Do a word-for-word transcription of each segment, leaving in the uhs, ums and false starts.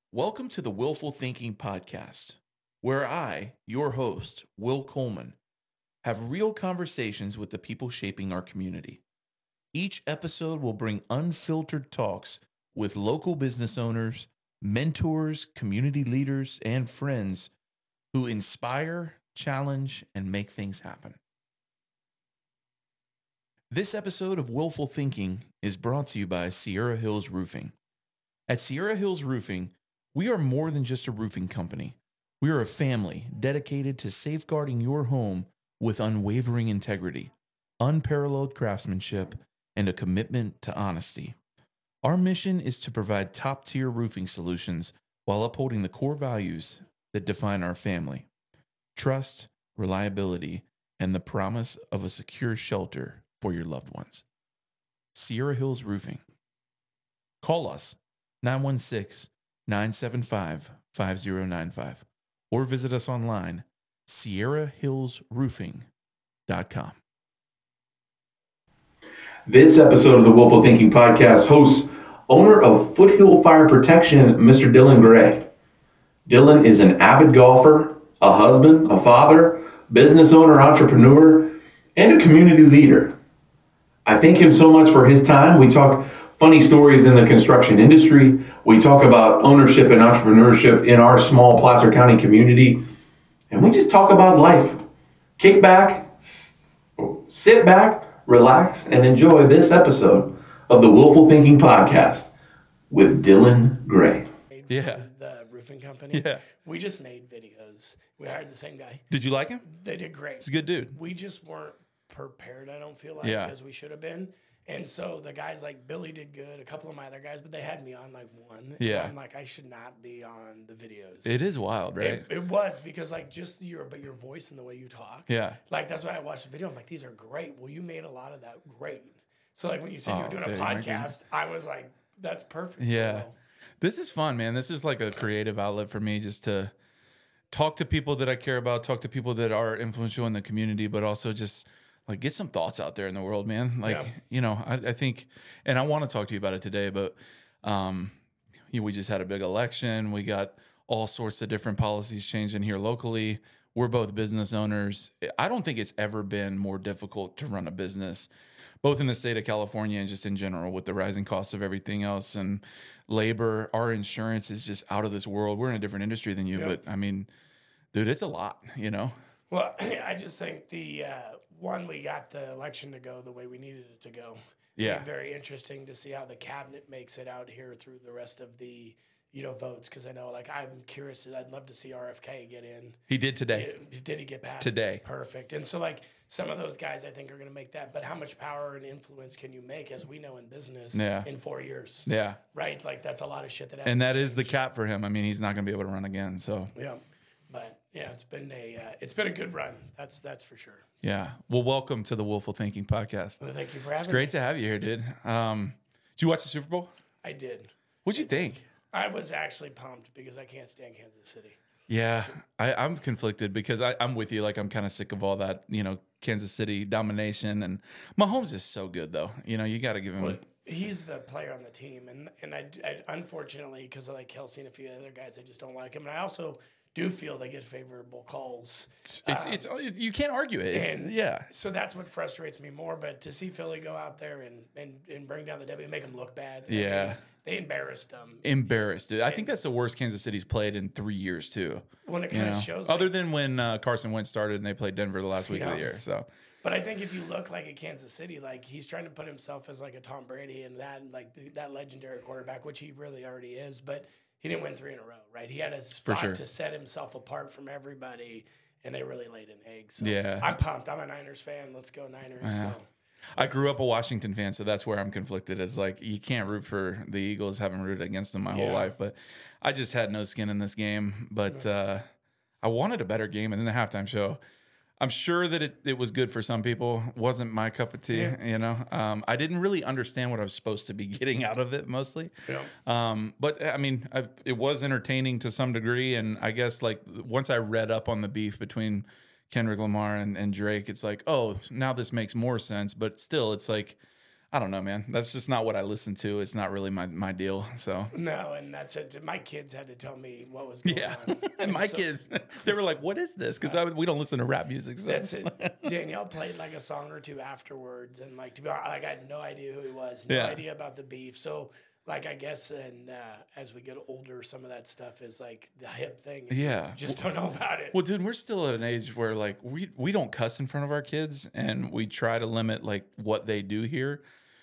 Welcome to the Willful Thinking Podcast, where I, your host, Will Coleman, have real conversations with the people shaping our community. Each episode will bring unfiltered talks with local business owners, mentors, community leaders, and friends who inspire, challenge, and make things happen. This episode of Willful Thinking is brought to you by Sierra Hills Roofing. At Sierra Hills Roofing, we are more than just a roofing company. We are a family dedicated to safeguarding your home with unwavering integrity, unparalleled craftsmanship, and a commitment to honesty. Our mission is to provide top-tier roofing solutions while upholding the core values that define our family: trust, reliability, and the promise of a secure shelter for your loved ones. Sierra Hills Roofing. Call us nine one six, nine seven five, five zero nine five or visit us online, sierra hills roofing dot com. This episode of the Willful Thinking Podcast hosts owner of Foothill Fire Protection, Mister Dylan Gray. Dylan is an avid golfer, a husband, a father, business owner, entrepreneur, and a community leader. I thank him so much for his time. We talk funny stories in the construction industry. We talk about ownership and entrepreneurship in our small Placer County community. And we just talk about life. Kick back, sit back, relax, and enjoy this episode of the Willful Thinking Podcast with Dylan Gray. Yeah. The roofing company. Yeah. We just made videos. We hired the same guy. Did you like him? They did great. He's a good dude. We just weren't prepared, I don't feel like, Yeah. as we should have been. And so the guys like Billy did good, a couple of my other guys, but they had me on like one. Yeah. And I'm like, I should not be on the videos. It is wild, right? It, it was because like just your but your voice and the way you talk. Yeah. Like that's why I watched the video. I'm like, these are great. Well, you made a lot of that great. So like when you said you Oh, were doing a dude, thank you. podcast, I was like, that's perfect. Yeah. This is fun, man. This is like a creative outlet for me just to talk to people that I care about, talk to people that are influential in the community, but also just like get some thoughts out there in the world, man. Like, Yeah. you know, I, I think, and I want to talk to you about it today, but um, you know, we just had a big election. We got all sorts of different policies changing here locally. We're both business owners. I don't think it's ever been more difficult to run a business, both in the state of California and just in general with the rising costs of everything else and labor. Our insurance is just out of this world. We're in a different industry than you, Yep. but I mean, dude, it's a lot, you know? Well, I just think the uh, one, we got the election to go the way we needed it to go. Yeah. It'd be very interesting to see how the cabinet makes it out here through the rest of the, you know, votes. Because I know, like, I'm curious. I'd love to see R F K get in. He did today. Did, did he get passed? Today. Perfect. And so, like, some of those guys I think are going to make that. But how much power and influence can you make, as we know in business, Yeah. in four years? Yeah. Right? Like, that's a lot of shit that has And to that is the change. cap for him. I mean, he's not going to be able to run again. So, Yeah. But, yeah, it's been a uh, it's been a good run. That's that's for sure. yeah. Well, welcome to the Willful Thinking Podcast. Well, thank you for having It's me. great to have you here, dude. Um, did you watch the Super Bowl? I did. What'd you think? I was actually pumped because I can't stand Kansas City. Yeah, I, I'm conflicted because I, I'm with you. Like, I'm kind of sick of all that, you know, Kansas City domination. And Mahomes is so good, though. You know, you got to give him. Well, he's the player on the team, and and I, I unfortunately, because I like Kelsey and a few other guys, I just don't like him. And I also do feel they get favorable calls. It's, it's, Um, it's you can't argue it. It's, and- yeah, So that's what frustrates me more. But to see Philly go out there and, and, and bring down the W and make them look bad. I Yeah. mean, they embarrassed them. embarrassed, dude. I think that's the worst Kansas City's played in three years too. When it You kind know, of shows. other like- than when uh, Carson Wentz started and they played Denver the last week of Yeah. the year. So But I think if you look like a Kansas City, like he's trying to put himself as like a Tom Brady and that like th- that legendary quarterback, which he really already is, but he didn't win three in a row, right? He had a spot sure. to set himself apart from everybody, and they really laid an egg. So Yeah. I'm pumped. I'm a Niners fan. Let's go Niners. So I grew up a Washington fan, so that's where I'm conflicted. Is like you can't root for the Eagles, haven't rooted against them my whole Yeah. life, but I just had no skin in this game. But uh, I wanted a better game, and then the halftime show. I'm sure that it, it was good for some people. Wasn't my cup of tea, Yeah. you know. Um, I didn't really understand what I was supposed to be getting out of it, mostly. Yeah. Um, but I mean, I, it was entertaining to some degree, and I guess like once I read up on the beef between Kendrick Lamar and, and Drake, it's like, oh, now this makes more sense. But still, it's like I don't know, man. That's just not what I listen to. It's not really my, my deal. So No, and that's it. My kids had to tell me what was going yeah, on. and my so, kids, they were like, "What is this?" Because we don't listen to rap music. So That's it. Danielle played like a song or two afterwards, and like to be honest, like I had no idea who he was, no Yeah. idea about the beef. So like I guess, and uh, as we get older, some of that stuff is like the hip thing. and Yeah. you just don't know about it. Well, dude, we're still at an age where like we we don't cuss in front of our kids, and we try to limit like what they do here.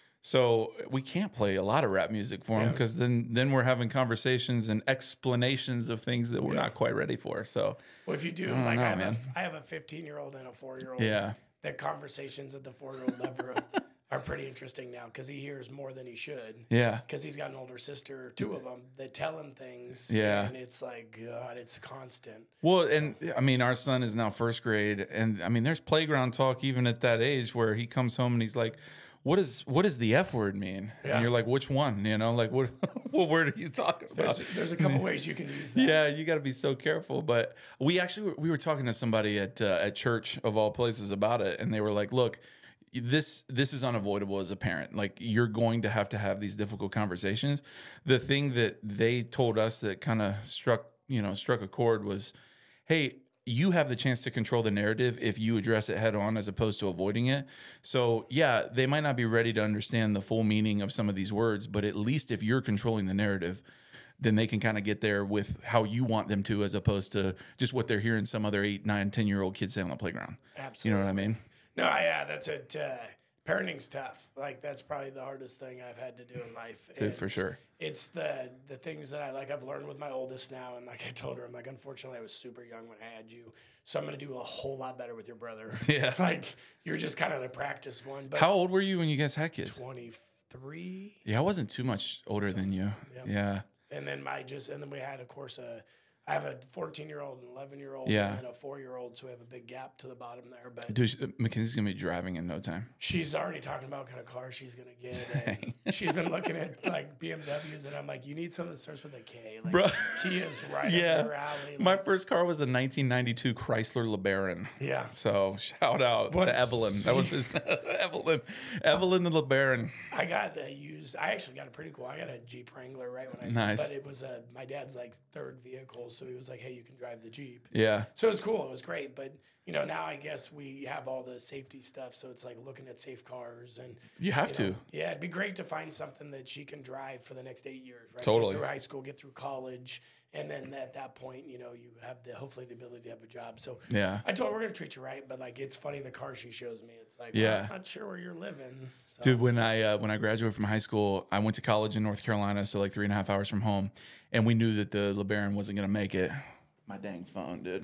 So we can't play a lot of rap music for them Yeah. because then then we're having conversations and explanations of things that we're Yeah. not quite ready for. So Well, if you do, don't like know, I have, man. a, I have a fifteen year old and a four year old. yeah, The conversations at the four year old level are pretty interesting now because he hears more than he should. yeah, Because he's got an older sister, two of them, that tell him things. Yeah. And it's like, God, it's constant. Well, and I mean, our son is now first grade, and I mean, there's playground talk even at that age where he comes home and he's like, "What is what does the F word mean?" Yeah. And you're like, "Which one?" You know, like what what word are you talking about? There's, there's a couple ways you can use that. Yeah, you got to be so careful. But we actually we were talking to somebody at uh, at church of all places about it, and they were like, "Look, this this is unavoidable as a parent. Like you're going to have to have these difficult conversations." The thing that they told us that kind of struck you know struck a chord was, "Hey, you have the chance to control the narrative if you address it head on as opposed to avoiding it." So yeah, they might not be ready to understand the full meaning of some of these words, but at least if you're controlling the narrative, then they can kind of get there with how you want them to, as opposed to just what they're hearing some other eight, nine, ten year old kids say on the playground. Absolutely. You know what I mean? No, yeah, that's it. Uh, parenting's tough. Like that's probably the hardest thing I've had to do in life. Dude, for sure. It's the the things that I like. I've learned with my oldest now, and like I told her, I'm like, unfortunately, I was super young when I had you, so I'm gonna do a whole lot better with your brother. Yeah. Like you're just kind of the practice one. But How old were you when you guys had kids? twenty-three. Yeah, I wasn't too much older than you. Yep. Yeah. And then my just and then we had of course a I have a fourteen year old, an eleven year old, Yeah. and a four year old, so we have a big gap to the bottom there. But Dude, Mackenzie's gonna be driving in no time. she's already talking about what kind of car she's gonna get. And she's been looking at like B M Ws, and I'm like, you need something that starts with a K. Like Bro. Kia's right Yeah. up your alley. My Like, first car was a nineteen ninety-two Chrysler LeBaron. yeah. So shout out What's- to Evelyn. That was his Evelyn. Evelyn the LeBaron. I got a used. I actually got a pretty cool. I got a Jeep Wrangler right when I Nice. but it was a my dad's like third vehicle, so he was like, hey, you can drive the Jeep. Yeah. So it was cool. It was great. But, you know, now I guess we have all the safety stuff. So it's like looking at safe cars. And You have you know, to. Yeah, it'd be great to find something that she can drive for the next eight years, right? Totally. Get through high school, get through college. And then at that point, you know, you have the hopefully the ability to have a job. So Yeah. I told her we're going to treat you right. But, like, it's funny the car she shows me. It's like, Yeah. well, I'm not sure where you're living. So, Dude, when I uh, when I graduated from high school, I went to college in North Carolina, so like three and a half hours from home, and we knew that the LeBaron wasn't gonna make it. My dang phone, dude.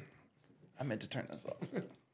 I meant to turn this off.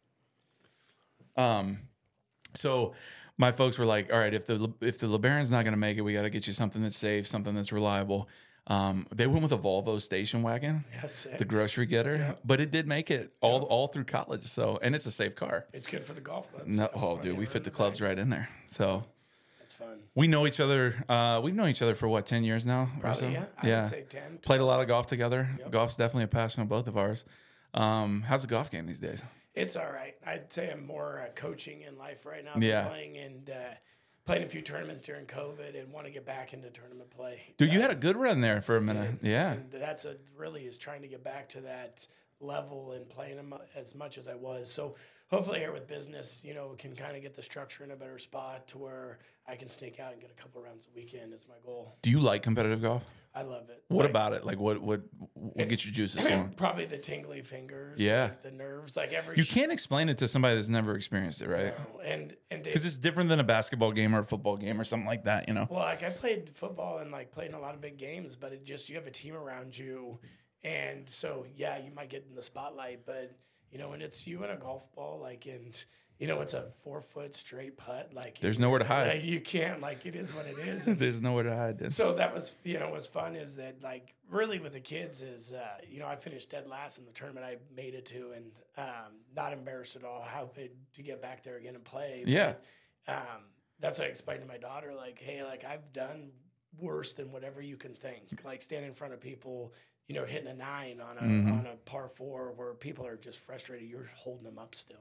um, so my folks were like, "All right, if the if the LeBaron's not gonna make it, we got to get you something that's safe, something that's reliable." Um, they went with a Volvo station wagon, yeah, sick. the grocery getter, but it did make it all all through college. So, and it's a safe car. It's good for the golf clubs. No, So oh, plenty dude, of we room fit the in clubs back. right in there. So. That's fun. We know each other. Uh, we've known each other for what, ten years now? or Probably, so? yeah. I yeah. would say ten. Played a lot of golf together. Yep. Golf's definitely a passion of both of ours. Um, how's the golf game these days? It's all right. I'd say I'm more uh, coaching in life right now. Yeah. Than playing and uh, playing a few tournaments during COVID and want to get back into tournament play. Dude, you Uh, had a good run there for a minute. Yeah. And that's a really is trying to get back to that level and playing them as much as I was. So hopefully here with business, you know, can kind of get the structure in a better spot to where I can sneak out and get a couple rounds a weekend is my goal. Do you like competitive golf? I love it. What Like, about it? Like, what what what It's- gets your juices flowing? Probably the tingly fingers. Yeah. like the nerves. Like every You sh- can't explain it to somebody that's never experienced it, right? and and Because it's different than a basketball game or a football game or something like that, you know? Well, like I played football and like played in a lot of big games, but it just you have a team around you, and so yeah, you might get in the spotlight, but you know when it's you and a golf ball, like and you know it's a four foot straight putt, like There's nowhere to hide. Like, you can't like it is what it is. And There's nowhere to hide. dude. so that was you know what's fun is that like really with the kids is uh, you know I finished dead last in the tournament I made it to and um, not embarrassed at all. Happy to get back there again and play. But, Yeah. um, that's what I explained to my daughter. Like, hey, like I've done worse than whatever you can think. Like standing in front of people, you know, hitting a nine on a Mhm. on a par four where people are just frustrated. You're holding them up still,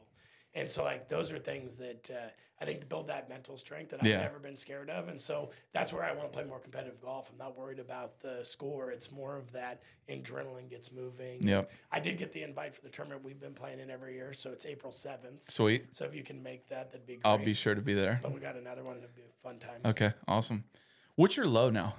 And so, like, those are things that uh, I think to build that mental strength that I've Yeah. never been scared of. And so that's where I want to play more competitive golf. I'm not worried about the score. It's more of that adrenaline gets moving. Yep. I did get the invite for the tournament we've been playing in every year. So it's April seventh. Sweet. So if you can make that, that'd be great. I'll be sure to be there. But we got another one. That'd be a fun time. Okay, awesome. What's your low now?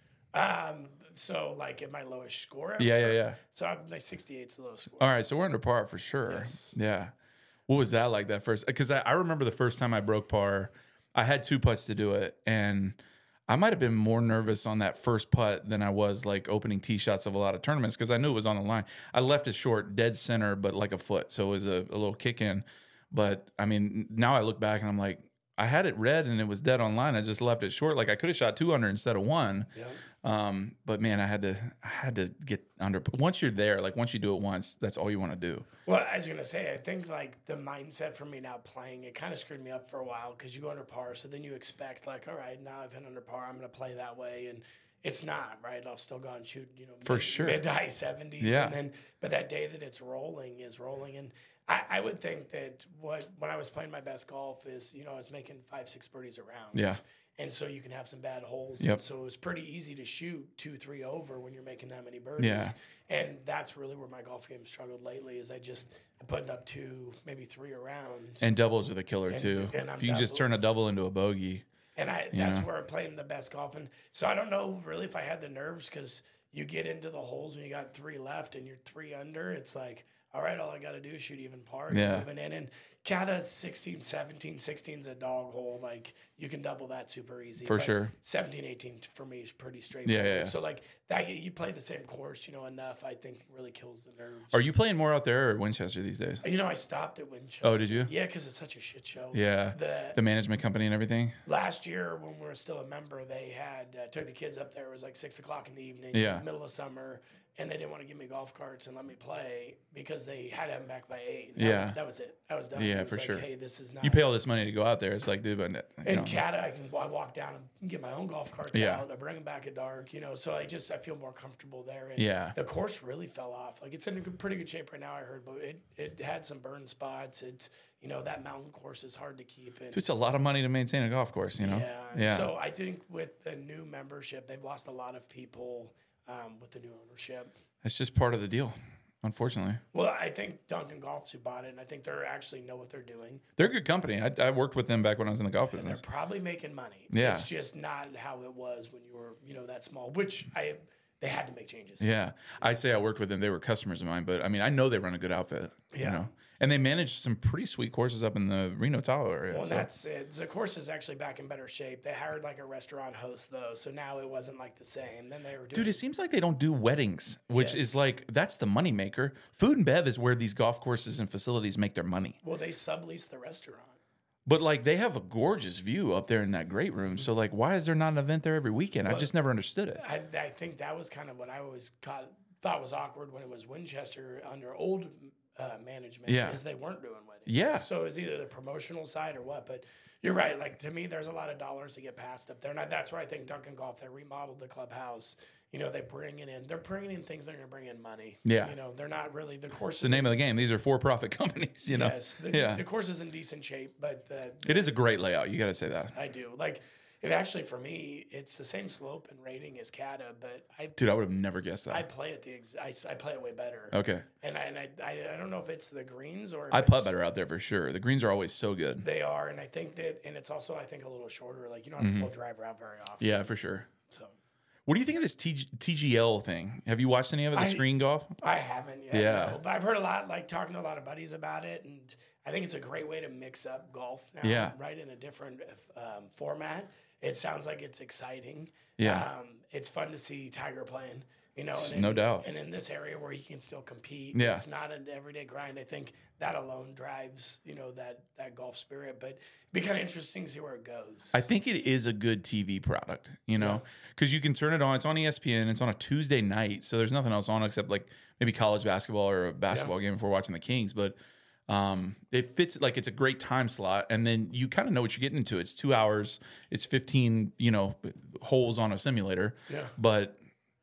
Um, so like at my lowest score. Yeah, yeah, ever, yeah. So I'm my sixty-eight's the lowest score. All right, so we're under par for sure. Yes. Yeah. What was that like that first? Because I, I remember the first time I broke par, I had two putts to do it, and I might have been more nervous on that first putt than I was like opening tee shots of a lot of tournaments because I knew it was on the line. I left it short, dead center, but like a foot, so it was a, a little kick in. But I mean, now I look back and I'm like, I had it red and it was dead on line. I just left it short. Like I could have shot two under instead of one. Yeah. Um, but man, I had to, I had to get under. Once you're there, like once you do it once, that's all you want to do. Well, I was gonna say, I think like the mindset for me now playing, it kind of screwed me up for a while because you go under par, so then you expect like, all right, now I've hit under par, I'm gonna play that way, and it's not right. I'll still go and shoot, you know, For mid, sure. mid to high seventies, Yeah. and then but that day that it's rolling is rolling, and I, I would think that what when I was playing my best golf is, you know, I was making five, six birdies around. Yeah. And so you can have some bad holes. Yep. And so it was pretty easy to shoot two, three over when you're making that many birdies. Yeah. And that's really where my golf game struggled lately is I just I'm putting up two, maybe three around. And doubles are the killer And- too. and I'm if you can just double- turn a double into a bogey. And I Yeah. that's where I'm playing the best golf. And so I don't know really if I had the nerves because you get into the holes when you got three left and you're three under. It's like, all right, all I got to do is shoot even par. You're Yeah. moving in. And Cata sixteen, seventeen, sixteen's a dog hole. Like you can double that super easy. For But sure. seventeen, eighteen for me is pretty straightforward. yeah, yeah. So like that, you play the same course, you know, enough, I think really kills the nerves. Are you playing more out there or Winchester these days? You know, I stopped at Winchester. Oh, did you? Yeah, because it's such a shit show. Yeah. The, The management company and everything. last year when we were still a member, they had uh, took the kids up there. It was like six o'clock in the evening, Yeah. middle of summer, and they didn't want to give me golf carts and let me play because they had to have them back by eight. That- Yeah. that was it. I was done. Yeah, It was for like, sure. Hey, this is not. You pay all this money to go out there. It's like, dude, but you In know. Cata, I can I walk down and get my own golf carts Yeah. out. I bring them back at dark, you know. So I just I feel more comfortable there. And Yeah. the course really fell off. Like it's in a good, pretty good shape right now. I heard, but it it had some burn spots. It's you know that mountain course is hard to keep. And Dude, it's a lot of money to maintain a golf course, you know? yeah. Yeah. So I think with the new membership, they've lost a lot of people um, with the new ownership. It's just part of the deal, unfortunately. Well, I think Duncan Golf's who bought it, and I think they are actually know what they're doing. They're a good company. I, I worked with them back when I was in the golf And they're business. probably making money. Yeah. It's just not how it was when you were, you know, that small, which I they had to make changes. Yeah. I say I worked with them. They were customers of mine, but I mean, I know they run a good outfit. You Yeah. know? And they manage some pretty sweet courses up in the Reno Tahoe area. Well, so- that's it. The course is actually back in better shape. They hired like a restaurant host though, so now it wasn't like the same. Then they were doing Dude, it seems like they don't do weddings, which Yes. is like, that's the moneymaker. Food and bev is where these golf courses and facilities make their money. well, they sublease the restaurant. But like, they have a gorgeous view up there in that great room. So, like, why is there not an event there every weekend? I've just never understood it. I, I think that was kind of what I always caught, thought was awkward when it was Winchester under old uh, management. Yeah. Is they weren't doing weddings. Yeah. So it was either the promotional side or what. But you're right. Like to me, there's a lot of dollars to get passed up there, and I, that's where I think Duncan Golf they remodeled the clubhouse. You know, they bring it in. They're bringing in things that are going to bring in money. Yeah. You know, they're not really the course. It's the name of the game. These are for-profit companies, you know? Yes. The, yeah. the course is in decent shape, but the, It is a great layout. You got to say that. I do like. It actually, for me, it's the same slope and rating as Cata, but I Dude, I would have never guessed I that. play it the ex- I, I play it way better. Okay. And I, and I, I I don't know if it's the greens or if I putt it's- better out there for sure. The greens are always so good. They are, and I think that, and it's also I think a little shorter. Like you don't have to pull a driver out very often. Mm-hmm. Yeah, for sure. So What do you think of this T- TGL thing? Have you watched any of it, the I- screen golf? I haven't yet. Yeah. no, but I've heard a lot, like talking to a lot of buddies about it, and I think it's a great way to mix up golf now. Yeah. Right in a different um, format. It sounds like it's exciting. Yeah. Um, it's fun to see Tiger playing. You know, and No in, doubt. And in this area where he can still compete, Yeah. it's not an everyday grind. I think that alone drives, you know, that that golf spirit. But it'd be kind of interesting to see where it goes. I think it is a good T V product, you know, because you can turn it on. It's on E S P N. It's on a Tuesday night, so there's nothing else on except like maybe college basketball or a basketball game before watching the Kings. But um, it fits like it's a great time slot, and then you kind of know what you're getting into. It's two hours. It's fifteen, you know, holes on a simulator. Yeah. But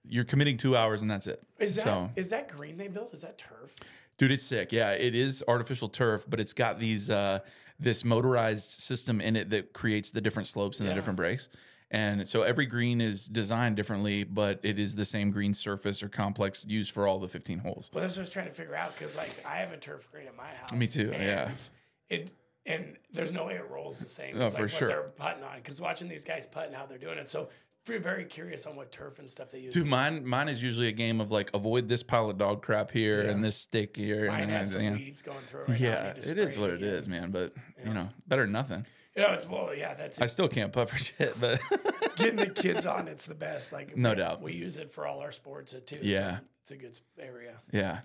you're committing two hours and that's it. Is that so, is that green they built? Is that turf? dude, it's sick. Yeah, it is artificial turf, but it's got these uh, this motorized system in it that creates the different slopes and Yeah. the different breaks. And so every green is designed differently, but it is the same green surface or complex used for all the fifteen holes. Well, that's what I was trying to figure out because like I have a turf green at my house. Me too, and yeah. It and there's no way it rolls the same Oh, as for like sure. what they're putting on because watching these guys putt and how they're doing it. So we're very curious on what turf and stuff they use. Dude, 'cause mine mine is usually a game of like avoid this pile of dog crap here Yeah. and this stick here. Mine and has then, some yeah. weeds going through it right now. I Yeah, need to it is spray what it again. is, man. But you know, better than nothing. You know, it's well, yeah, that's I it. still can't putt for shit, but Getting the kids on it's the best. Like No we, doubt. we use it for all our sports too. Yeah. So it's a good s- area. yeah,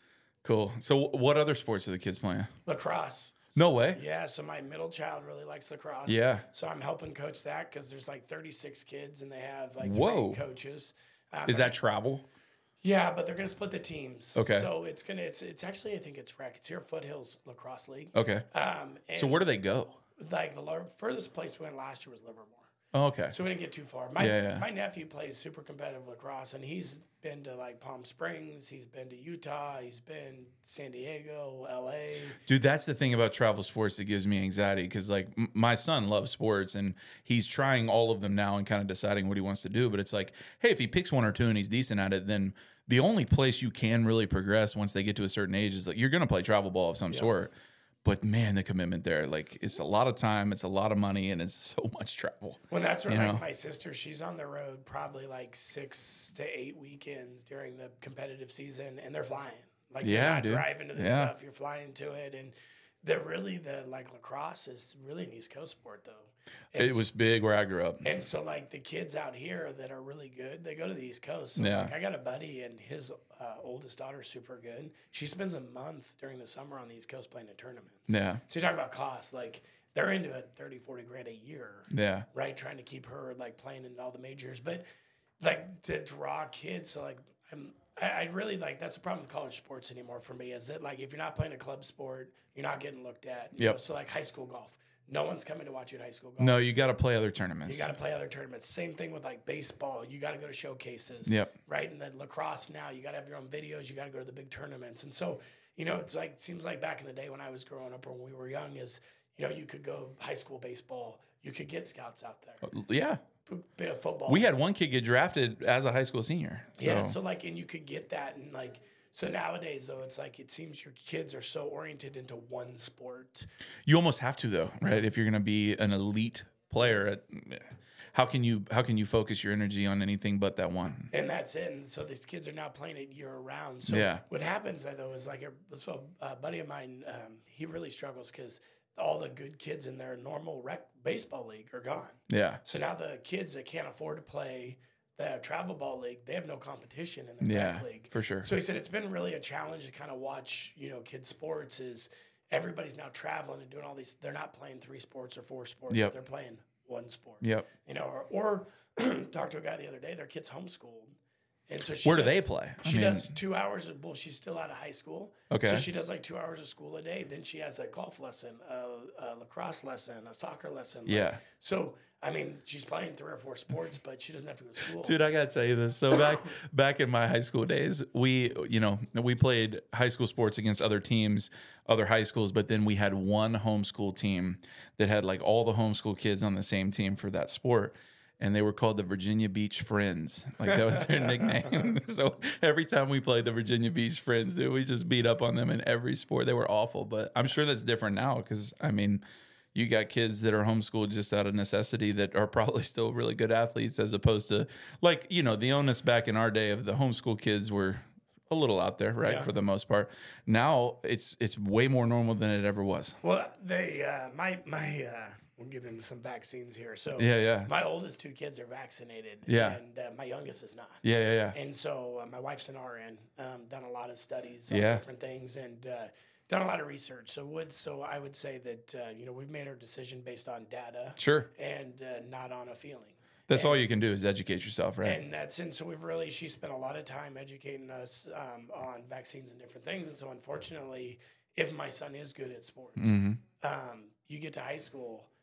cool. So, what other sports are the kids playing? Lacrosse. No way. Yeah, so my middle child really likes lacrosse. Yeah. So I'm helping coach that because there's like thirty-six kids and they have like Whoa. three coaches. Um, Is that travel? Yeah, but they're gonna split the teams. Okay. So it's gonna it's it's actually I think it's rec. It's here Foothills Lacrosse League. Okay. Um. And So where do they go? like the lar- furthest place we went last year was Livermore. Oh, okay. So we didn't get too far. My Yeah, yeah. my nephew plays super competitive lacrosse, and he's been to like Palm Springs, he's been to Utah, he's been San Diego, L A. Dude, that's the thing about travel sports that gives me anxiety because, like, m- my son loves sports and he's trying all of them now and kind of deciding what he wants to do. But it's like, hey, if he picks one or two and he's decent at it, then the only place you can really progress once they get to a certain age is like you're going to play travel ball of some sort. But man, the commitment there, like, it's a lot of time, it's a lot of money, and it's so much travel. Well, that's where You like know? my sister, she's on the road probably like six to eight weekends during the competitive season, and they're flying. Like Yeah, you're not dude. driving to this Yeah. stuff, you're flying to it, and they're really the like lacrosse is really an East Coast sport though. And, It was big where I grew up. and so like the kids out here that are really good, they go to the East Coast. So Yeah. like I got a buddy, and his uh, oldest daughter's super good. She spends a month during the summer on the East Coast playing in tournaments. Yeah. So you talk about costs, like they're into it thirty, forty grand a year Yeah. right? Trying to keep her like playing in all the majors, but like to draw kids. So like I'm, I, I really like that's the problem with college sports anymore for me is that like if you're not playing a club sport, you're not getting looked at. You Yep. know? So like high school golf, no one's coming to watch you at high school golf. No, you got to play other tournaments. You got to play other tournaments. Same thing with like baseball. You got to go to showcases. Yep. Right. And then lacrosse now, you got to have your own videos. You got to go to the big tournaments. And so, you know, it's like, seems like back in the day when I was growing up or when we were young is, you know, you could go high school baseball. You could get scouts out there. Yeah. Bit of football. We had one kid get drafted as a high school senior. So. Yeah. So like, and you could get that. And like, so nowadays though, it's like, it seems your kids are so oriented into one sport. You almost have to though, right? If you're going to be an elite player, at, how can you how can you focus your energy on anything but that one? And that's it. And so these kids are now playing it year round. So Yeah. what happens though is like a, so a buddy of mine, um, he really struggles because all the good kids in their normal rec baseball league are gone. Yeah. So now the kids that can't afford to play the travel ball league, they have no competition in their Yeah, rec league. for sure. So he said it's been really a challenge to kind of watch, you know, kids sports is everybody's now traveling and doing all these. They're not playing three sports or four sports. Yep. They're playing one sport. Yep. You know, or, or talked to a guy the other day, their kid's homeschooled. And so she Where do does- they play? I She mean- does two hours of, well, she's still out of high school. Okay. So she does like two hours of school a day. Then she has a golf lesson, a, a lacrosse lesson, a soccer lesson. Like, Yeah. so, I mean, she's playing three or four sports, but she doesn't have to go to school. Dude, I gotta tell you this. So back back in my high school days, we you know we played high school sports against other teams, other high schools, but then we had one homeschool team that had like all the homeschool kids on the same team for that sport. And they were called the Virginia Beach Friends. Like that was their nickname. So every time we played the Virginia Beach Friends, dude, we just beat up on them in every sport. They were awful. But I'm sure that's different now because, I mean, you got kids that are homeschooled just out of necessity that are probably still really good athletes as opposed to, like, you know, the onus back in our day of the homeschool kids were a little out there, right, Yeah. for the most part. Now it's it's way more normal than it ever was. Well, they, uh, my, my, uh, we'll get into some vaccines here. So, Yeah, yeah. my oldest two kids are vaccinated. Yeah. And uh, my youngest is not. Yeah, yeah, yeah. And so uh, my wife's an R N, um, done a lot of studies on Yeah. different things and uh, done a lot of research. So would so I would say that uh, you know we've made our decision based on data Sure. and uh, not on a feeling. That's and, all you can do is educate yourself, right? And that's and so we've really she spent a lot of time educating us um, on vaccines and different things. And so unfortunately, if my son is good at sports, Mm-hmm. um, you get to high school.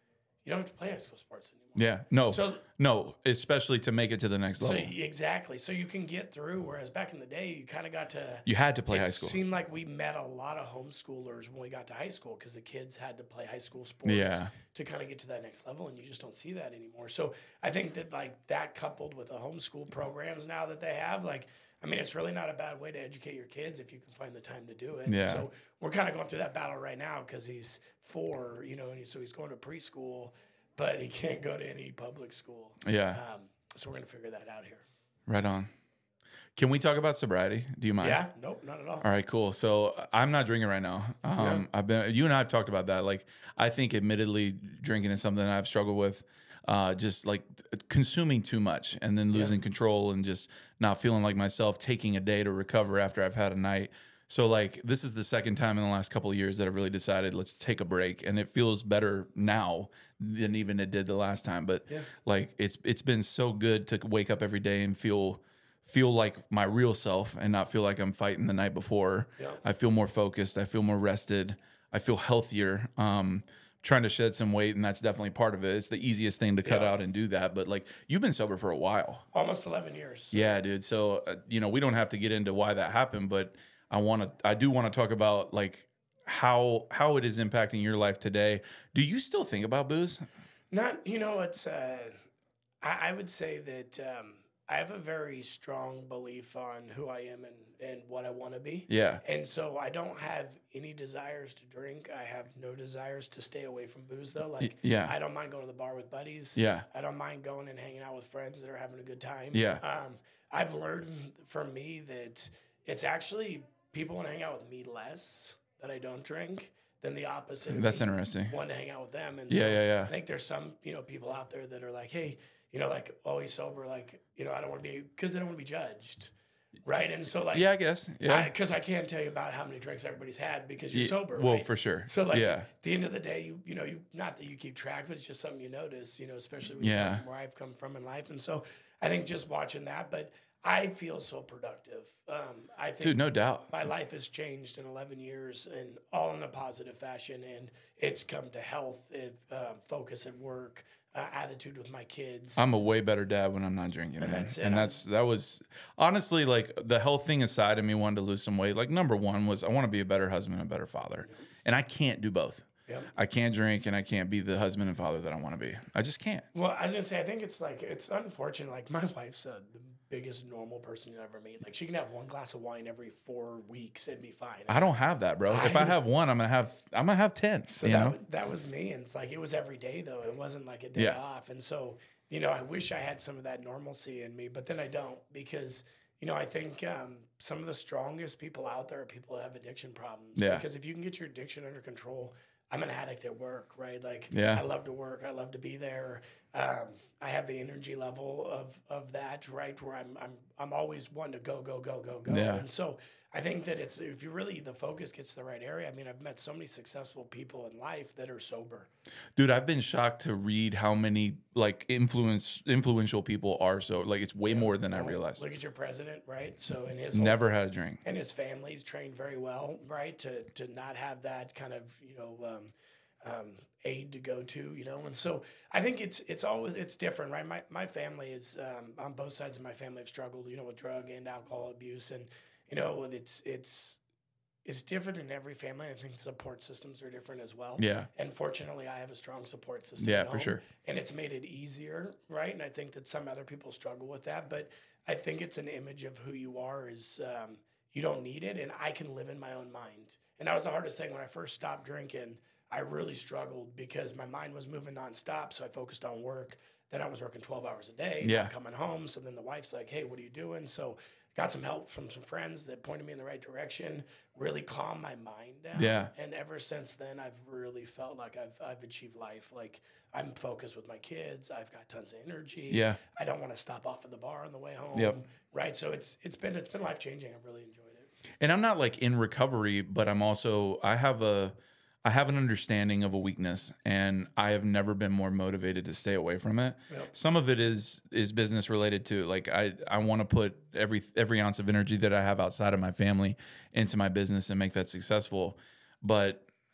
you don't have to play high school sports anymore. Yeah. No. So no, especially to make it to the next so level. exactly. So you can get through. Whereas back in the day, you kind of got to. You had to play it high school. Seemed like we met a lot of homeschoolers when we got to high school because the kids had to play high school sports Yeah. to kind of get to that next level, and you just don't see that anymore. So I think that like that coupled with the homeschool programs now that they have, like. I mean, it's really not a bad way to educate your kids if you can find the time to do it. Yeah. So we're kind of going through that battle right now because he's four, you know, and he, so he's going to preschool, but he can't go to any public school. Yeah. Um, so we're going to figure that out here. Right on. Can we talk about sobriety? Do you mind? Yeah. Nope. Not at all. All right, cool. So I'm not drinking right now. Um, I've been, you and I have talked about that. Like, I think admittedly drinking is something I've struggled with. Uh, just like consuming too much and then losing yeah. control and just not feeling like myself, taking a day to recover after I've had a night. So like, this is the second time in the last couple of years that I've really decided let's take a break, and it feels better now than even it did the last time. But yeah. like, it's, it's been so good to wake up every day and feel, feel like my real self and not feel like I'm fighting the night before. Yeah. I feel more focused. I feel more rested. I feel healthier. Um, trying to shed some weight, and that's definitely part of it. It's the easiest thing to cut yeah. out and do that. But like, you've been sober for a while. Almost eleven years. So. Yeah, dude. So, uh, you know, we don't have to get into why that happened, but I want to, I do want to talk about like how, how it is impacting your life today. Do you still think about booze? Not, you know, it's, uh, I, I would say that, um, I have a very strong belief on who I am and, and what I want to be. Yeah. And so I don't have any desires to drink. I have no desires to stay away from booze, though. Like, yeah. I don't mind going to the bar with buddies. Yeah. I don't mind going and hanging out with friends that are having a good time. Yeah. Um, I've learned from me that it's actually people want to hang out with me less that I don't drink than the opposite. That's interesting. Want to hang out with them. And yeah, so yeah, yeah. I think there's some, you know, people out there that are like, hey, you know, like always sober, like, you know, I don't want to be, because they don't want to be judged, right? And so, like, yeah, I guess, yeah, because I, I can't tell you about how many drinks everybody's had because you're yeah, sober, well, right? for sure. So, like, yeah. at the end of the day, you you know, you not that you keep track, but it's just something you notice, you know, especially when yeah. you come from where I've come from in life. And so, I think just watching that, but I feel so productive. Um, I think, dude, no doubt, my life has changed in eleven years, and all in a positive fashion. And it's come to health, if, uh, focus at work. Uh, attitude with my kids. I'm a way better dad when I'm not drinking, and man. That's it. And that's that was honestly like the health thing aside of me wanting to lose some weight. Like number one was I want to be a better husband and a better father, yep. and I can't do both. Yep. I can't drink and I can't be the husband and father that I want to be. I just can't. Well, I was gonna say I think it's like it's unfortunate. Like my wife's uh, the biggest normal person you ever meet. Like she can have one glass of wine every four weeks and be fine. I don't have that, bro. I, if I have one, I'm gonna have I'm gonna have ten. So you that, know? that was me, and it's like it was every day though. It wasn't like a day Yeah. off, and so you know I wish I had some of that normalcy in me, but then I don't because. You know, I think um, some of the strongest people out there are people that have addiction problems. Yeah. Because if you can get your addiction under control, I'm an addict at work, right? Like, yeah. I love to work. I love to be there. Um, I have the energy level of of that, right? Where I'm I'm I'm always one to go, go, go, go, go. Yeah. And so I think that it's if you really the focus gets to the right area. I mean, I've met so many successful people in life that are sober. Dude, I've been shocked to read how many like influence influential people are so like it's way yeah. more than well, I realized. Look at your president, right? So in his never had a drink, and his family's trained very well, right? To to not have that kind of you know. Um, Um, aid to go to, you know, and so I think it's it's always it's different, right? My my family is um, on both sides of my family have struggled, you know, with drug and alcohol abuse, and you know, it's it's it's different in every family. I think support systems are different as well. Yeah. And fortunately, I have a strong support system. Yeah, at for home, sure. And it's made it easier, right? And I think that some other people struggle with that, but I think it's an image of who you are. Is um, you don't need it, and I can live in my own mind. And that was the hardest thing when I first stopped drinking. I really struggled because my mind was moving nonstop. So I focused on work. Then I was working twelve hours a day, yeah. not coming home. So then the wife's like, hey, what are you doing? So got some help from some friends that pointed me in the right direction, really calmed my mind down. Yeah. And ever since then, I've really felt like I've I've achieved life. Like I'm focused with my kids. I've got tons of energy. Yeah. I don't want to stop off at the bar on the way home. Yep. Right. So it's it's been it's been life changing. I've really enjoyed it. And I'm not like in recovery, but I'm also I have a I have an understanding of a weakness, and I have never been more motivated to stay away from it. Yep. Some of it is is business related too. Like I, I want to put every every ounce of energy that I have outside of my family into my business and make that successful. But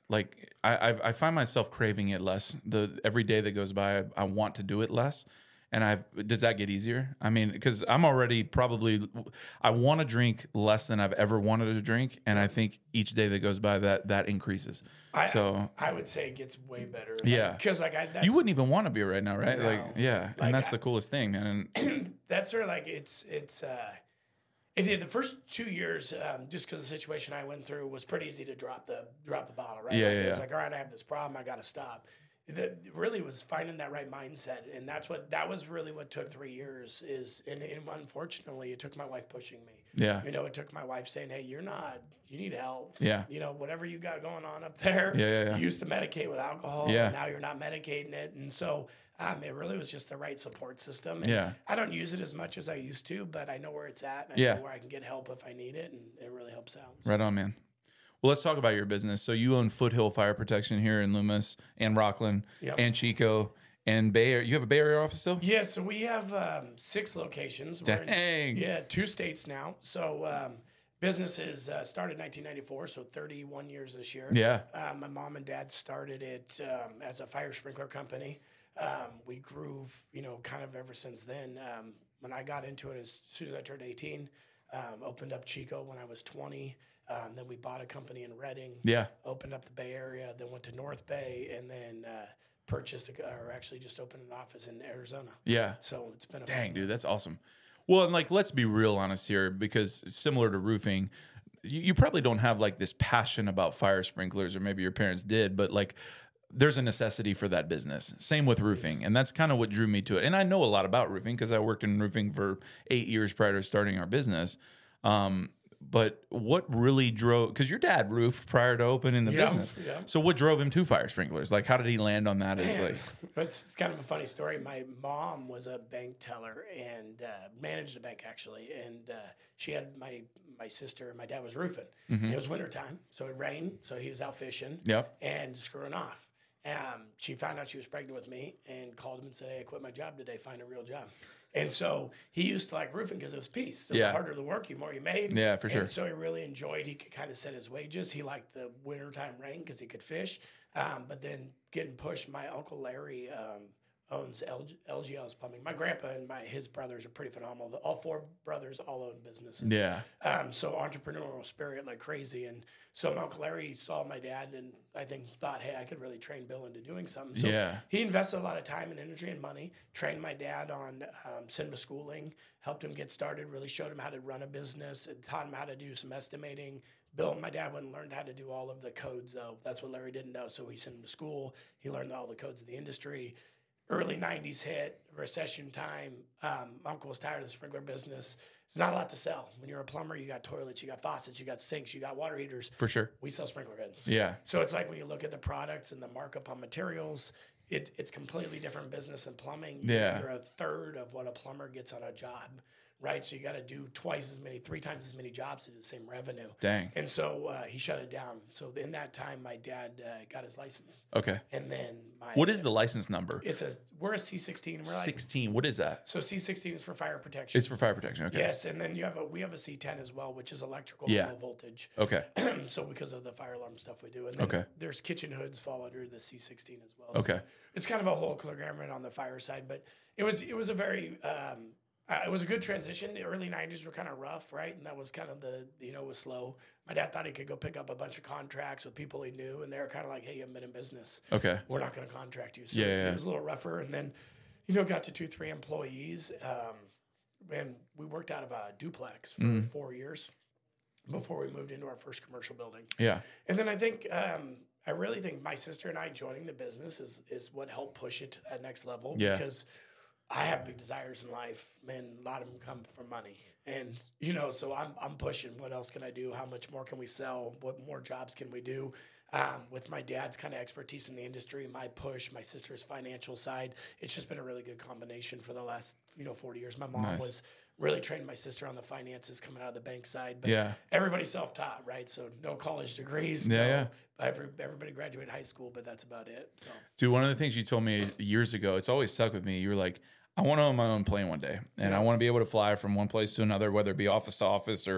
like I I've, I find myself craving it less. The every day that goes by, I, I want to do it less. And I does that get easier? I mean, because I'm already probably I want to drink less than I've ever wanted to drink, and I think each day that goes by that that increases. I, so I would say it gets way better. Yeah, because like, like I, that's, you wouldn't even want to be right now, right? No. Like yeah, Like, and that's I- the coolest thing, man. And that's sort of like it's it's uh it did the first two years um, just because the situation I went through was pretty easy to drop the drop the bottle, right? Yeah, like, yeah, It was yeah. like, all right, I have this problem, I got to stop. That really was finding that right mindset, and that's what that was really what took three years. Is and, and unfortunately, it took my wife pushing me. Yeah. you know, it took my wife saying, "Hey, you're not. You need help. Yeah. you know, whatever you got going on up there. Yeah, yeah, yeah. You used to medicate with alcohol, Yeah. and now you're not medicating it, and so." Um, it really was just the right support system. And Yeah. I don't use it as much as I used to, but I know where it's at. And I Yeah. know where I can get help if I need it, and it really helps out. So, right on, man. Well, let's talk about your business. So you own Foothill Fire Protection here in Loomis and Rockland Yep. and Chico and Bay Area. You have a Bay Area office still? Yeah, so we have um, six locations. We're in- Dang. yeah, two states now. So um, businesses uh, started in nineteen ninety-four, so thirty-one years this year. Yeah. Uh, my mom and dad started it um, as a fire sprinkler company. Um, we grew, you know, kind of ever since then. Um, when I got into it, as soon as I turned eighteen, um, opened up Chico when I was twenty. Um, then we bought a company in Reading. Yeah. Opened up the Bay Area, then went to North Bay, and then uh, purchased, a, or actually just opened an office in Arizona. Yeah. So it's been a Dang, dude, that's awesome. Well, and like, let's be real honest here, because similar to roofing, you, you probably don't have like this passion about fire sprinklers, or maybe your parents did, but like, there's a necessity for that business. Same with roofing, and that's kind of what drew me to it. And I know a lot about roofing because I worked in roofing for eight years prior to starting our business. Um, but what really drove? Because your dad roofed prior to opening the Yeah, business. yeah. So what drove him to fire sprinklers? Like, how did he land on that? As Man, like, it's, it's kind of a funny story. My mom was a bank teller and uh, managed a bank actually, and uh, she had my my sister. My dad was roofing. Mm-hmm. It was wintertime, so it rained, so he was out fishing. Yep. And screwing off. Um, she found out she was pregnant with me and called him and said, "Hey, I quit my job today. Find a real job." And so he used to like roofing because it was peace. So Yeah. the harder the work, the more you made. Yeah, for sure. And so he really enjoyed. He could kind of set his wages. He liked the wintertime rain because he could fish. Um, but then getting pushed, my uncle Larry um, owns L- LGL's Plumbing. My grandpa and my his brothers are pretty phenomenal. The- All four brothers all own businesses. Yeah. Um, so entrepreneurial spirit like crazy. And so my Uncle Larry saw my dad and I think thought, hey, I could really train Bill into doing something. So Yeah. he invested a lot of time and energy and money, trained my dad on um, cinema schooling, helped him get started, really showed him how to run a business, and taught him how to do some estimating. Bill and my dad went and learned how to do all of the codes, though. That's what Larry didn't know. So he sent him to school. He learned all the codes of the industry. Early nineties hit, recession time. Um, my uncle was tired of the sprinkler business. There's not a lot to sell. When you're a plumber, you got toilets, you got faucets, you got sinks, you got water heaters. For sure. We sell sprinkler heads. Yeah. So it's like when you look at the products and the markup on materials, it, it's completely different business than plumbing. You're- Yeah. You're a third of what a plumber gets on a job, right? So you got to do twice as many, three times as many jobs to do the same revenue. Dang. And so uh, he shut it down. So in that time, my dad uh, got his license. Okay. And then my. What is the license number? It's a, we're a C sixteen. We're like, sixteen. What is that? so C sixteen is for fire protection. It's for fire protection. Okay. Yes. And then you have a, we have a C ten as well, which is electrical Yeah. low voltage. Okay. So because of the fire alarm stuff we do, and then Okay. there's kitchen hoods fall under the C sixteen as well. Okay. So it's kind of a whole gamut on the fire side, but it was it was a very um, uh, it was a good transition. The early nineties were kind of rough, right? And that was kind of the you know it was slow. My dad thought he could go pick up a bunch of contracts with people he knew, and they were kind of like, "Hey, you haven't been in business. Okay. We're not going to contract you." So Yeah, yeah, yeah. it was a little rougher, and then you know got to two three employees, um, and we worked out of a duplex for Mm. four years before we moved into our first commercial building. Yeah. And then I think um, I really think my sister and I joining the business is is what helped push it to that next level. Yeah. Because I have big desires in life, man. A lot of them come from money, and you know, so I'm I'm pushing. What else can I do? How much more can we sell? What more jobs can we do? Um, with my dad's kind of expertise in the industry, my push, my sister's financial side, it's just been a really good combination for the last you know forty years. My mom Nice. was really trained my sister on the finances coming out of the bank side, but Yeah. everybody's self-taught, right? So no college degrees. Yeah, no, yeah. Every, everybody graduated high school, but that's about it. So Dude, one of the things you told me years ago, it's always stuck with me. You were like, I want to own my own plane one day, and I want to be able to fly from one place to another, whether it be office to office or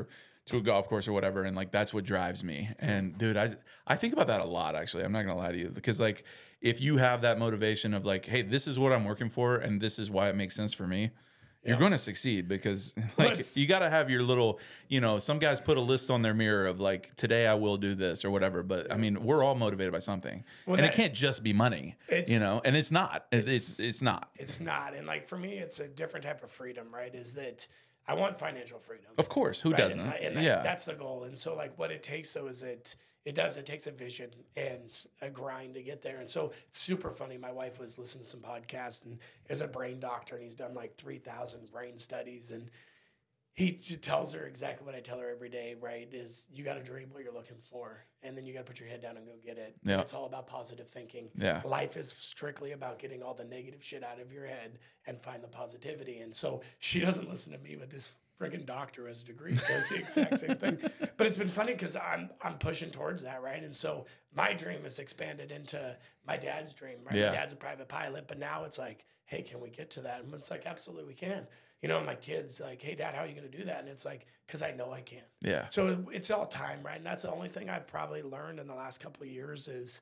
to a golf course or whatever, and like that's what drives me. And dude, I I think about that a lot actually. I'm not gonna lie to you, because like if you have that motivation of like, hey, this is what I'm working for and this is why it makes sense for me, you're Yeah. going to succeed, because like Well, it's- you got to have your little, you know, some guys put a list on their mirror of like, today I will do this or whatever. But I mean, we're all motivated by something, Well, and that- it can't just be money, It's- you know, and it's not, It- it's, it's- it's not. It's not. And like for me, it's a different type of freedom, right? Is that I want financial freedom. Of course. Who right? doesn't? And, I- and I- yeah. that's the goal. And so, like, what it takes, though, is it it does it takes a vision and a grind to get there. And so, it's super funny. My wife was listening to some podcasts and is a brain doctor, and he's done like three thousand brain studies, and he j- tells her exactly what I tell her every day. Right? Is you got to dream what you're looking for, and then you got to put your head down and go get it. Yeah. And it's all about positive thinking. Yeah. Life is strictly about getting all the negative shit out of your head and find the positivity. And so she doesn't listen to me with this friggin' doctor as a degree says the exact same thing. But it's been funny because I'm I'm pushing towards that, right? And so my dream has expanded into my dad's dream, right? Yeah. My dad's a private pilot, but now it's like, hey, can we get to that? And it's like, absolutely we can. You know, my kids like, hey, Dad, how are you going to do that? And it's like, because I know I can. Yeah. So it, it's all time, right? And that's the only thing I've probably learned in the last couple of years is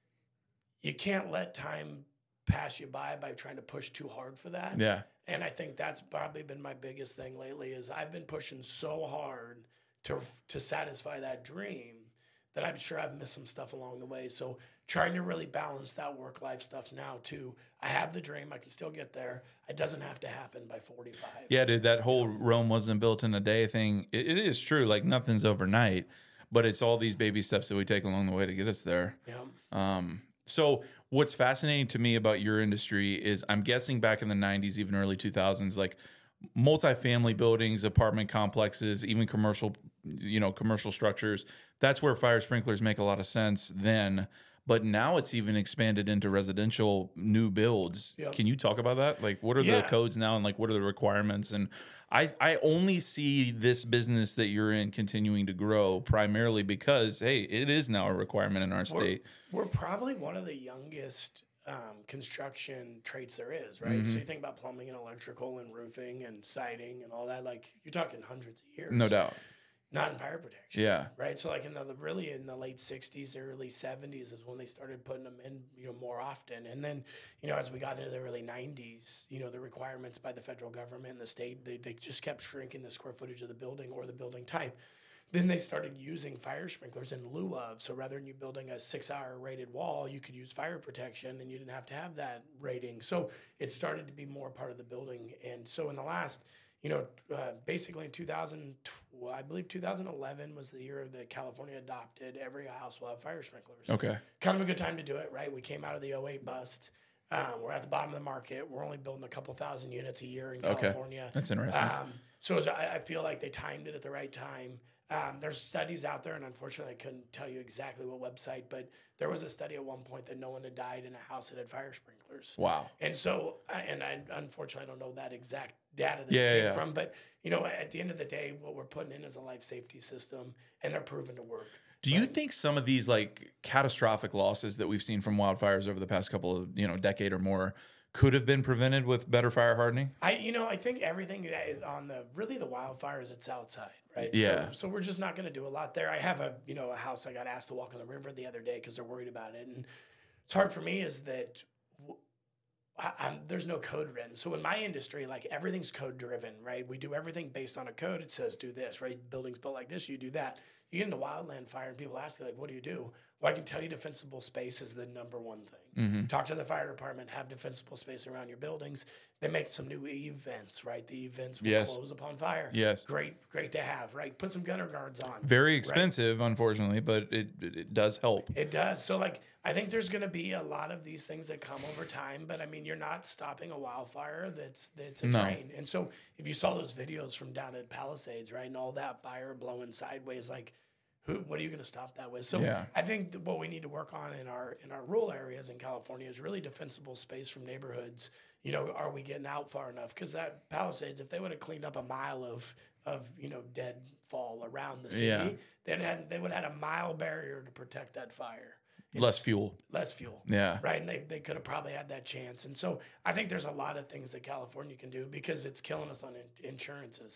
you can't let time pass you by by trying to push too hard for that. Yeah. And I think that's probably been my biggest thing lately is I've been pushing so hard to to satisfy that dream that I'm sure I've missed some stuff along the way. So trying to really balance that work life stuff now too. I have the dream, I can still get there. It doesn't have to happen by forty-five. Yeah, dude, that whole Rome wasn't built in a day thing. It, it is true. Like nothing's overnight, but it's all these baby steps that we take along the way to get us there. Yeah. Um, so what's fascinating to me about your industry is I'm guessing back in the nineties, even early two thousands, like multifamily buildings, apartment complexes, even commercial, you know, commercial structures. That's where fire sprinklers make a lot of sense then. But now it's even expanded into residential new builds. Yep. Can you talk about that? Like, what are Yeah. the codes now, and like, what are the requirements? And I, I only see this business that you're in continuing to grow primarily because, hey, it is now a requirement in our We're, state. we're probably one of the youngest um, construction trades there is, right? Mm-hmm. So you think about plumbing and electrical and roofing and siding and all that, like you're talking hundreds of years. No doubt. Not in fire protection. Yeah. Right. So like in the really in the late sixties, early seventies is when they started putting them in, you know, more often. And then, you know, as we got into the early nineties, you know, the requirements by the federal government and the state, they, they just kept shrinking the square footage of the building or the building type. Then they started using fire sprinklers in lieu of. So rather than you building a six hour rated wall, you could use fire protection and you didn't have to have that rating. So it started to be more part of the building. And so in the last, you know, uh, basically in two thousand, I believe two thousand eleven was the year that California adopted every house will have fire sprinklers. Okay. Kind of a good time to do it, right? We came out of the oh eight bust. Um, we're at the bottom of the market. We're only building a couple thousand units a year in Okay. California. That's interesting. Um, so it was- I, I feel like they timed it at the right time. Um, there's studies out there, and unfortunately, I couldn't tell you exactly what website, but there was a study at one point that no one had died in a house that had fire sprinklers. Wow. And so, I- and I unfortunately I don't know that exact data that Yeah, it came yeah. from, but you know, at the end of the day, what we're putting in is a life safety system, and they're proven to work. Do you think some of these like catastrophic losses that we've seen from wildfires over the past couple of, you know, decade or more could have been prevented with better fire hardening? I, you know, I think everything that- on the really the wildfires, it's outside, right? Yeah. So, so we're just not going to do a lot there. I have a, you know, a house I got asked to walk on the river the other day because they're worried about it, and it's hard for me is that w- I, I'm, there's no code written. So in my industry, like everything's code driven, right? We do everything based on a code. It says do this, right? Buildings built like this, you do that. You get into wildland fire and people ask you like, what do you do? Well, I can tell you defensible space is the number one thing. Mm-hmm. Talk to the fire department, have defensible space around your buildings. They make some new events, right? The events will Yes. close upon fire. Yes. Great, great to have, right? Put some gutter guards on. Very expensive, unfortunately, but it, it it does help. It does. So, like, I think there's going to be a lot of these things that come over time. But I mean, you're not stopping a wildfire. That's that's a No. train. And so, if you saw those videos from down at Palisades, right, and all that fire blowing sideways, like, who? What are you going to stop that with? So, Yeah. I think that what we need to work on in our in our rural areas in California is really defensible space from neighborhoods. You know, are we getting out far enough? Because that Palisades, if they would have cleaned up a mile of of you know deadfall around the city, Yeah. then had they would have had a mile barrier to protect that fire. Less It's- fuel. less fuel. Yeah. Right. And they, they could have probably had that chance. And so I think there's a lot of things that California can do because it's killing us on in- insurances.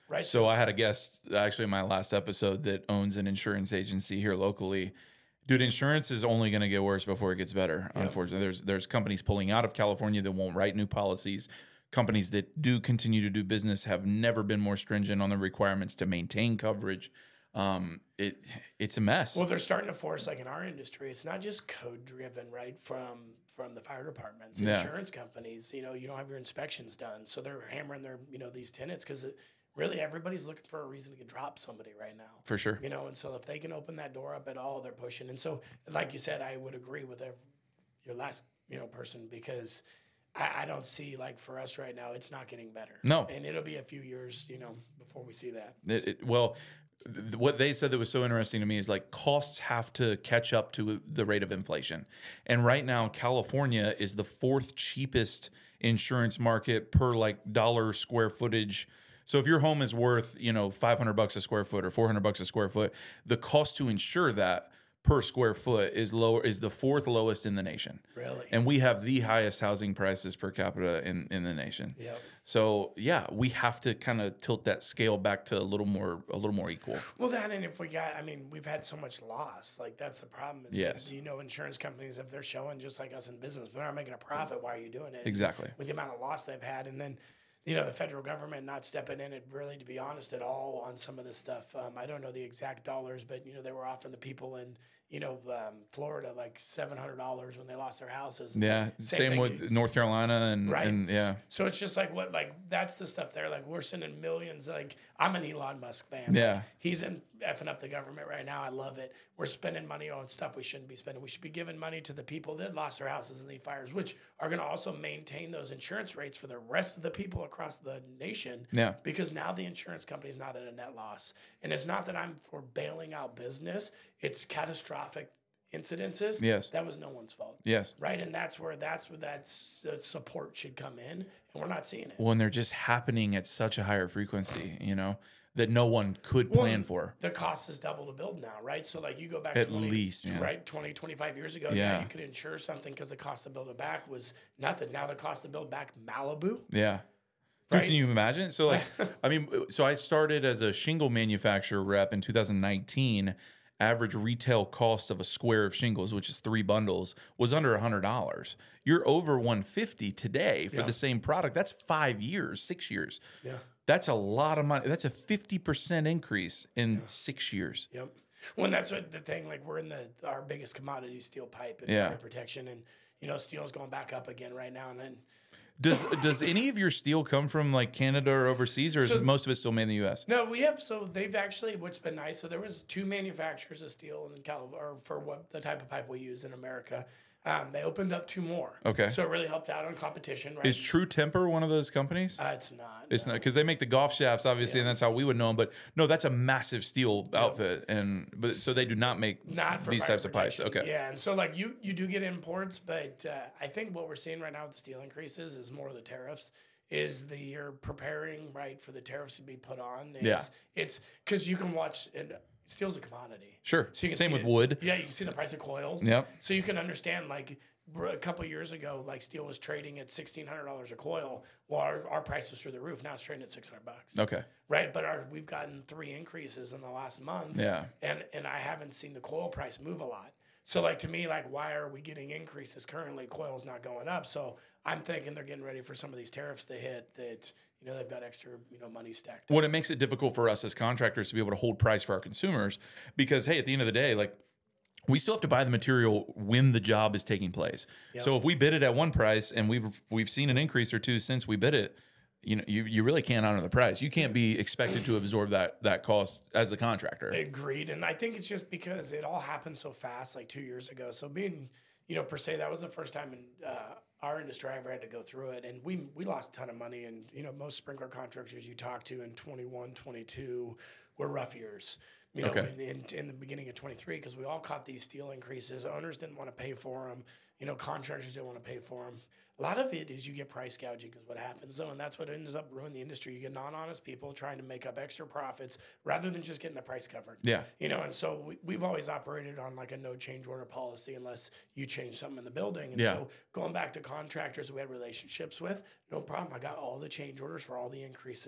Right. So I had a guest actually in my last episode that owns an insurance agency here locally. Dude, insurance is only going to get worse before it gets better. Yep. Unfortunately, there's there's companies pulling out of California that won't write new policies. Companies that do continue to do business have never been more stringent on the requirements to maintain coverage. Um, it it's a mess. Well, they're starting to force, like in our industry, it's not just code driven, right? From from the fire departments, Yeah. insurance companies. You know, you don't have your inspections done, so they're hammering their you know these tenants because really everybody's looking for a reason to drop somebody right now. For sure. You know, and so if they can open that door up at all, they're pushing. And so, like you said, I would agree with ev- your last you know person because I, I don't see like for us right now, it's not getting better. No. And it'll be a few years, you know, before we see that. It, it, well, th- what they said that was so interesting to me is like costs have to catch up to the rate of inflation. And right now, California is the fourth cheapest insurance market per like dollar square footage. So if your home is worth, you know, five hundred bucks a square foot or four hundred bucks a square foot, the cost to insure that per square foot is lower, is the fourth lowest in the nation. Really? And we have the highest housing prices per capita in, in the nation. Yep. So yeah, we have to kind of tilt that scale back to a little more, a little more equal. Well, that, and if we got, I mean, we've had so much loss. Like, that's the problem. Is Yes. that, you know, insurance companies, if they're showing just like us in business, they're not making a profit, why are you doing it? Exactly. With the amount of loss they've had. And then, you know, the federal government not stepping in, it really, to be honest, at all on some of this stuff. Um, I don't know the exact dollars, but, you know, they were offering the people in, you know, um, Florida like seven hundred dollars when they lost their houses. Yeah. Same, thing. with North Carolina and, Right. and yeah. So it's just like what, like that's the stuff there. Like we're sending millions. Like I'm an Elon Musk fan. Yeah. Like, he's in effing up the government right now. I love it. We're spending money on stuff we shouldn't be spending. We should be giving money to the people that lost their houses in these fires, which are going to also maintain those insurance rates for the rest of the people across the nation. Yeah. Because now the insurance company's not at a net loss. And it's not that I'm for bailing out business. It's catastrophic incidences. Yes. That was no one's fault. Yes. Right, and that's where that's where that s- uh, support should come in, and we're not seeing it. Well, and they're just happening at such a higher frequency, you know, that no one could plan for. The cost is double to build now, right? So like you go back At twenty, least, yeah. right, twenty, twenty-five years ago, Yeah. yeah, you could insure something because the cost to build it back was nothing. Now the cost to build back Malibu, Yeah. Dude, Right? can you imagine? So like, I mean, so I started as a shingle manufacturer rep in two thousand nineteen. Average retail cost of a square of shingles, which is three bundles, was under a hundred dollars. You're over one fifty today for Yeah. the same product. That's five years, six years. yeah. That's a lot of money. That's a fifty percent increase in six years. Yep. Well, and that's what the thing. Like we're in the our biggest commodity, steel pipe and Yeah. fire protection, and you know steel's going back up again right now. And then Does does any of your steel come from like Canada or overseas, or is So- most of it still made in the U S? no, we have so they've actually, which has been nice. So there was two manufacturers of steel in California, or for what the type of pipe we use in America. Um, they opened up two more. Okay. So it really helped out on competition, right? Is True Temper one of those companies? uh, it's not. It's no. not because they make the golf shafts, obviously, and that's how we would know them. But no, that's a massive steel outfit, and but so they do not make Not for these fire types of pipes. protection. Okay. Yeah, and so like you you do get imports, but uh, I think what we're seeing right now with the steel increases is more of the tariffs. Is the you're preparing right for the tariffs to be put on? It's, Yeah. It's because you can watch and steel's a commodity. Sure. So you can Same see with it. wood. Yeah, you can see the price of coils. Yep. So you can understand like br- a couple years ago, like steel was trading at sixteen hundred dollars a coil. Well, our, our price was through the roof. Now it's trading at six hundred bucks. Okay. Right, but our, we've gotten three increases in the last month. Yeah. And and I haven't seen the coil price move a lot. So like to me, like why are we getting increases currently? Coil's not going up. So I'm thinking they're getting ready for some of these tariffs to hit that, you know, they've got extra, you know, money stacked. What it makes it difficult for us as contractors to be able to hold price for our consumers, because hey, at the end of the day, like we still have to buy the material when the job is taking place. So if we bid it at one price and we've we've seen an increase or two since we bid it, you know, you, you really can't honor the price. You can't be expected to absorb that that cost as the contractor. Agreed. And I think it's just because it all happened so fast, like two years ago. So being, you know, per se, that was the first time in uh, our industry I ever had to go through it. And we we lost a ton of money. And, you know, most sprinkler contractors you talk to in twenty-one, twenty-two were rough years. You know, Okay. in, in, in the beginning of twenty-three, because we all caught these steel increases. Owners didn't want to pay for them. You know, contractors didn't want to pay for them. A lot of it is you get price gouging is what happens, though, and that's what ends up ruining the industry. You get non-honest people trying to make up extra profits rather than just getting the price covered. Yeah. You know, and so we, we've always operated on like a no change order policy unless you change something in the building. And Yeah. so going back to contractors we had relationships with, no problem. I got all the change orders for all the increases.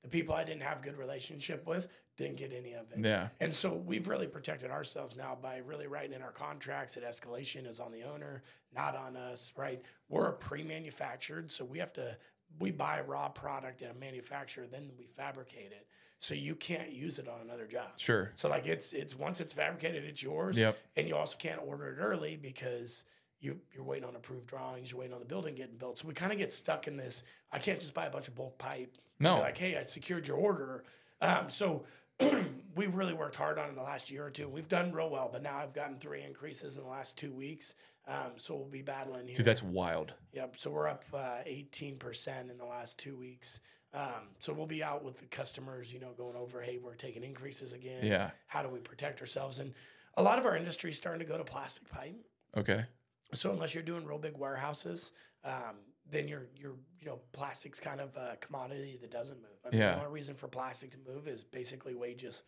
the people I didn't have good relationship with didn't get any of it. Yeah. And so we've really protected ourselves now by really writing in our contracts that escalation is on the owner, not on us, right? We're a pre-manufactured, so we have to, we buy raw product at a manufacturer, then we fabricate it. So you can't use it on another job. Sure. So like it's, it's once it's fabricated, it's yours. Yep. And you also can't order it early because you, you're waiting on approved drawings, you're waiting on the building getting built. So we kind of get stuck in this. I can't just buy a bunch of bulk pipe. No. Like, hey, I secured your order. Um, so we really worked hard on it in the last year or two. We've done real well, but now I've gotten three increases in the last two weeks. Um, so we'll be battling here. Dude, that's wild. Yep. So we're up uh, eighteen percent in the last two weeks. Um, so we'll be out with the customers, you know, going over, hey, we're taking increases again. Yeah. How do we protect ourselves? And a lot of our industry is starting to go to plastic pipe. Okay. So unless you're doing real big warehouses, um, then you're you're you know plastic's kind of a commodity that doesn't move. I mean, Yeah. The only reason for plastic to move is basically wages.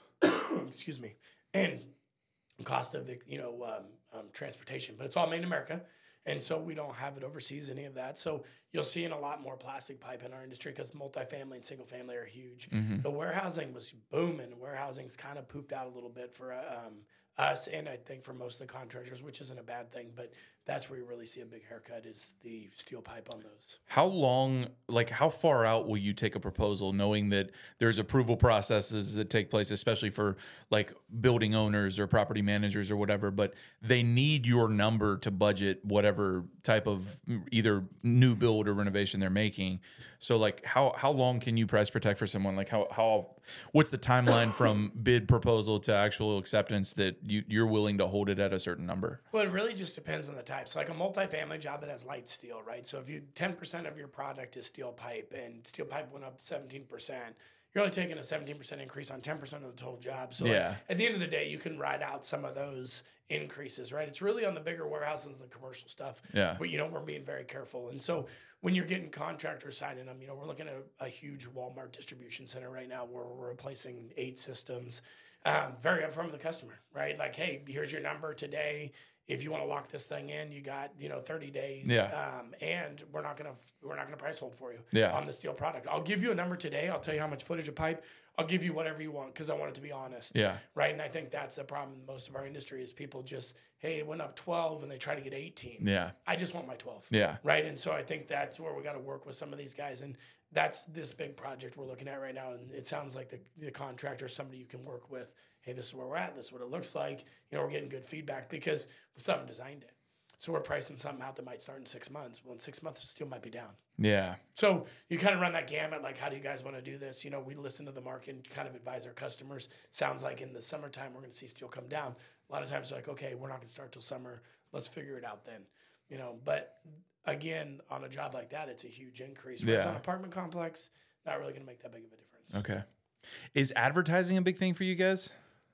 Excuse me, and cost of you know um, um, transportation. But it's all made in America, and so we don't have it overseas, any of that. So you'll see in a lot more plastic pipe in our industry because multifamily and single family are huge. Mm-hmm. The warehousing was booming. Warehousing's kind of pooped out a little bit for um, us, and I think for most of the contractors, which isn't a bad thing. But that's where you really see a big haircut is the steel pipe on those. How long, like how far out will you take a proposal knowing that there's approval processes that take place, especially for like building owners or property managers or whatever, but they need your number to budget whatever type of either new build or renovation they're making. So like how, how long can you price protect for someone? Like how, how, what's the timeline from bid proposal to actual acceptance that you, you're willing to hold it at a certain number? Well, it really just depends on the type. So like a multifamily job that has light steel, right? So if you ten percent of your product is steel pipe and steel pipe went up seventeen percent, you're only taking a seventeen percent increase on ten percent of the total job. So Yeah. like, at the end of the day, you can ride out some of those increases, right? It's really on the bigger warehouses and the commercial stuff. Yeah. But, you know, we're being very careful. And so when you're getting contractors signing them, you know, we're looking at a, a huge Walmart distribution center right now where we're replacing eight systems. Um, very upfront with the customer, right? Like, hey, here's your number today. If you want to lock this thing in, you got, you know, thirty days. Yeah. Um, and we're not gonna we're not gonna price hold for you Yeah. on the steel product. I'll give you a number today. I'll tell you how much footage of pipe. I'll give you whatever you want because I want it to be honest. Yeah. Right. And I think that's the problem in most of our industry is people just, hey, it went up twelve and they try to get eighteen. Yeah. I just want my twelve. Yeah. Right. And so I think that's where we got to work with some of these guys. And that's this big project we're looking at right now. And it sounds like the, the contractor is somebody you can work with. Hey, this is where we're at. This is what it looks like. You know, we're getting good feedback because we still haven't designed it. So we're pricing something out that might start in six months. Well, in six months, it still might be down. Yeah. So you kind of run that gamut. Like, how do you guys want to do this? You know, we listen to the market and kind of advise our customers. Sounds like in the summertime, we're going to see steel come down. A lot of times they're like, okay, we're not going to start till summer. Let's figure it out then. You know, but again, on a job like that, it's a huge increase. Where it's Yeah. on an apartment complex, not really going to make that big of a difference. Okay. Is advertising a big thing for you guys?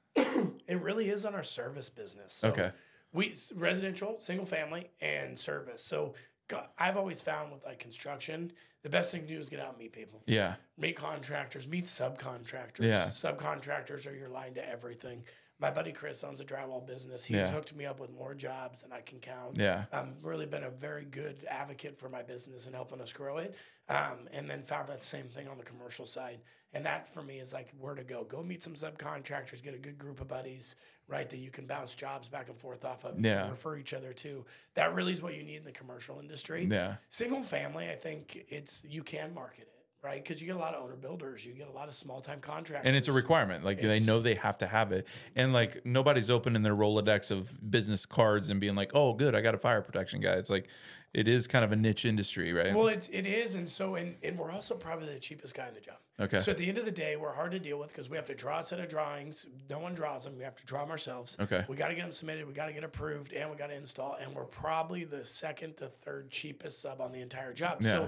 It really is on our service business. So Okay. we residential, single family, and service. So go- I've always found with like construction, the best thing to do is get out and meet people. Yeah. Meet contractors, meet subcontractors. Yeah. Subcontractors are your line to everything. My buddy Chris owns a drywall business. He's Yeah. hooked me up with more jobs than I can count. Yeah. Um, really been a very good advocate for my business and helping us grow it. Um, and then found that same thing on the commercial side. And that for me is like where to go. Go meet some subcontractors, get a good group of buddies, right, that you can bounce jobs back and forth off of. You Yeah. can refer each other to. That really is what you need in the commercial industry. Yeah. Single family, I think it's you can market it, right? Because you get a lot of owner builders, you get a lot of small time contractors, And it's a requirement. Like they It's- know they have to have it. And like nobody's opening their Rolodex of business cards and being like, oh, good, I got a fire protection guy. It's like, it is kind of a niche industry, right? Well, it, it is, and so and, and we're also probably the cheapest guy in the job. Okay. So at the end of the day, we're hard to deal with because we have to draw a set of drawings. No one draws them. We have to draw them ourselves. Okay. We got to get them submitted. We got to get approved, and we got to install. And we're probably the second to third cheapest sub on the entire job. Yeah. So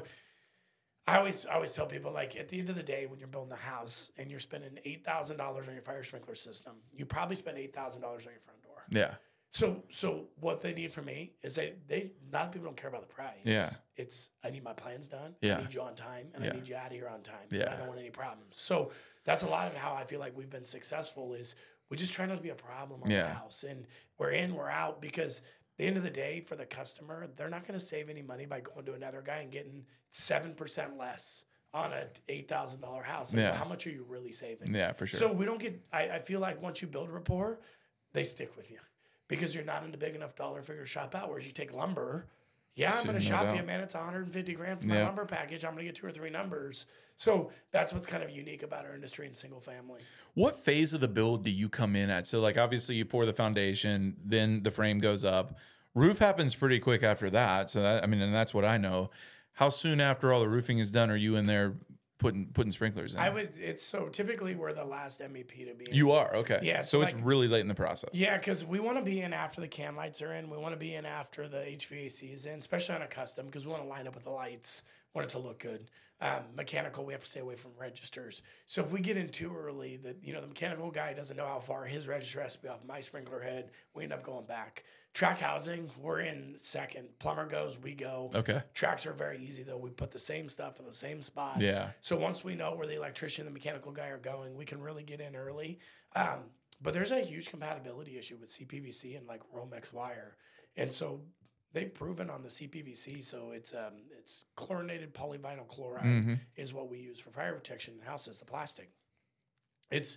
I always I always tell people like at the end of the day, when you're building a house and you're spending eight thousand dollars on your fire sprinkler system, you probably spend eight thousand dollars on your front door. yeah. So, so what they need from me is they, they, a lot of people don't care about the price. Yeah. It's, I need my plans done. Yeah. I need you on time and Yeah. I need you out of here on time. Yeah. And I don't want any problems. So that's a lot of how I feel like we've been successful is we just try not to be a problem on Yeah. the house and we're in, we're out because at the end of the day for the customer, they're not going to save any money by going to another guy and getting seven percent less on a eight thousand dollar house. Like, Yeah. how much are you really saving? Yeah, for sure. So we don't get, I, I feel like once you build rapport, they stick with you because you're not in a big enough dollar figure shop out. Whereas you take lumber, yeah, I'm going to No shop doubt. you, man. It's one hundred fifty grand for my Yeah. lumber package. I'm going to get two or three numbers. So that's what's kind of unique about our industry in single family. What phase of the build do you come in at? So, like, obviously you pour the foundation, then the frame goes up. Roof happens pretty quick after that. So, that, I mean, and that's what I know. How soon after all the roofing is done are you in there putting putting sprinklers in? I would, it's so typically we're the last M V P to be in. You are? Okay. Yeah, So, so it's like- really late in the process. Yeah, because we want to be in after the can lights are in. We want to be in after the H V A C is in, especially on a custom, because we want to line up with the lights, want it to look good. Um, mechanical, we have to stay away from registers. So if we get in too early, that you know the mechanical guy doesn't know how far his register has to be off my sprinkler head, we end up going back. Track housing, we're in second. Plumber goes, we go. Okay. Tracks are very easy though. We put the same stuff in the same spots. Yeah. So once we know where the electrician and the mechanical guy are going, we can really get in early. Um, but there's a huge compatibility issue with C P V C and like Romex wire. And so they've proven on the C P V C, so it's um, it's chlorinated polyvinyl chloride Mm-hmm. is what we use for fire protection in houses, the plastic. It's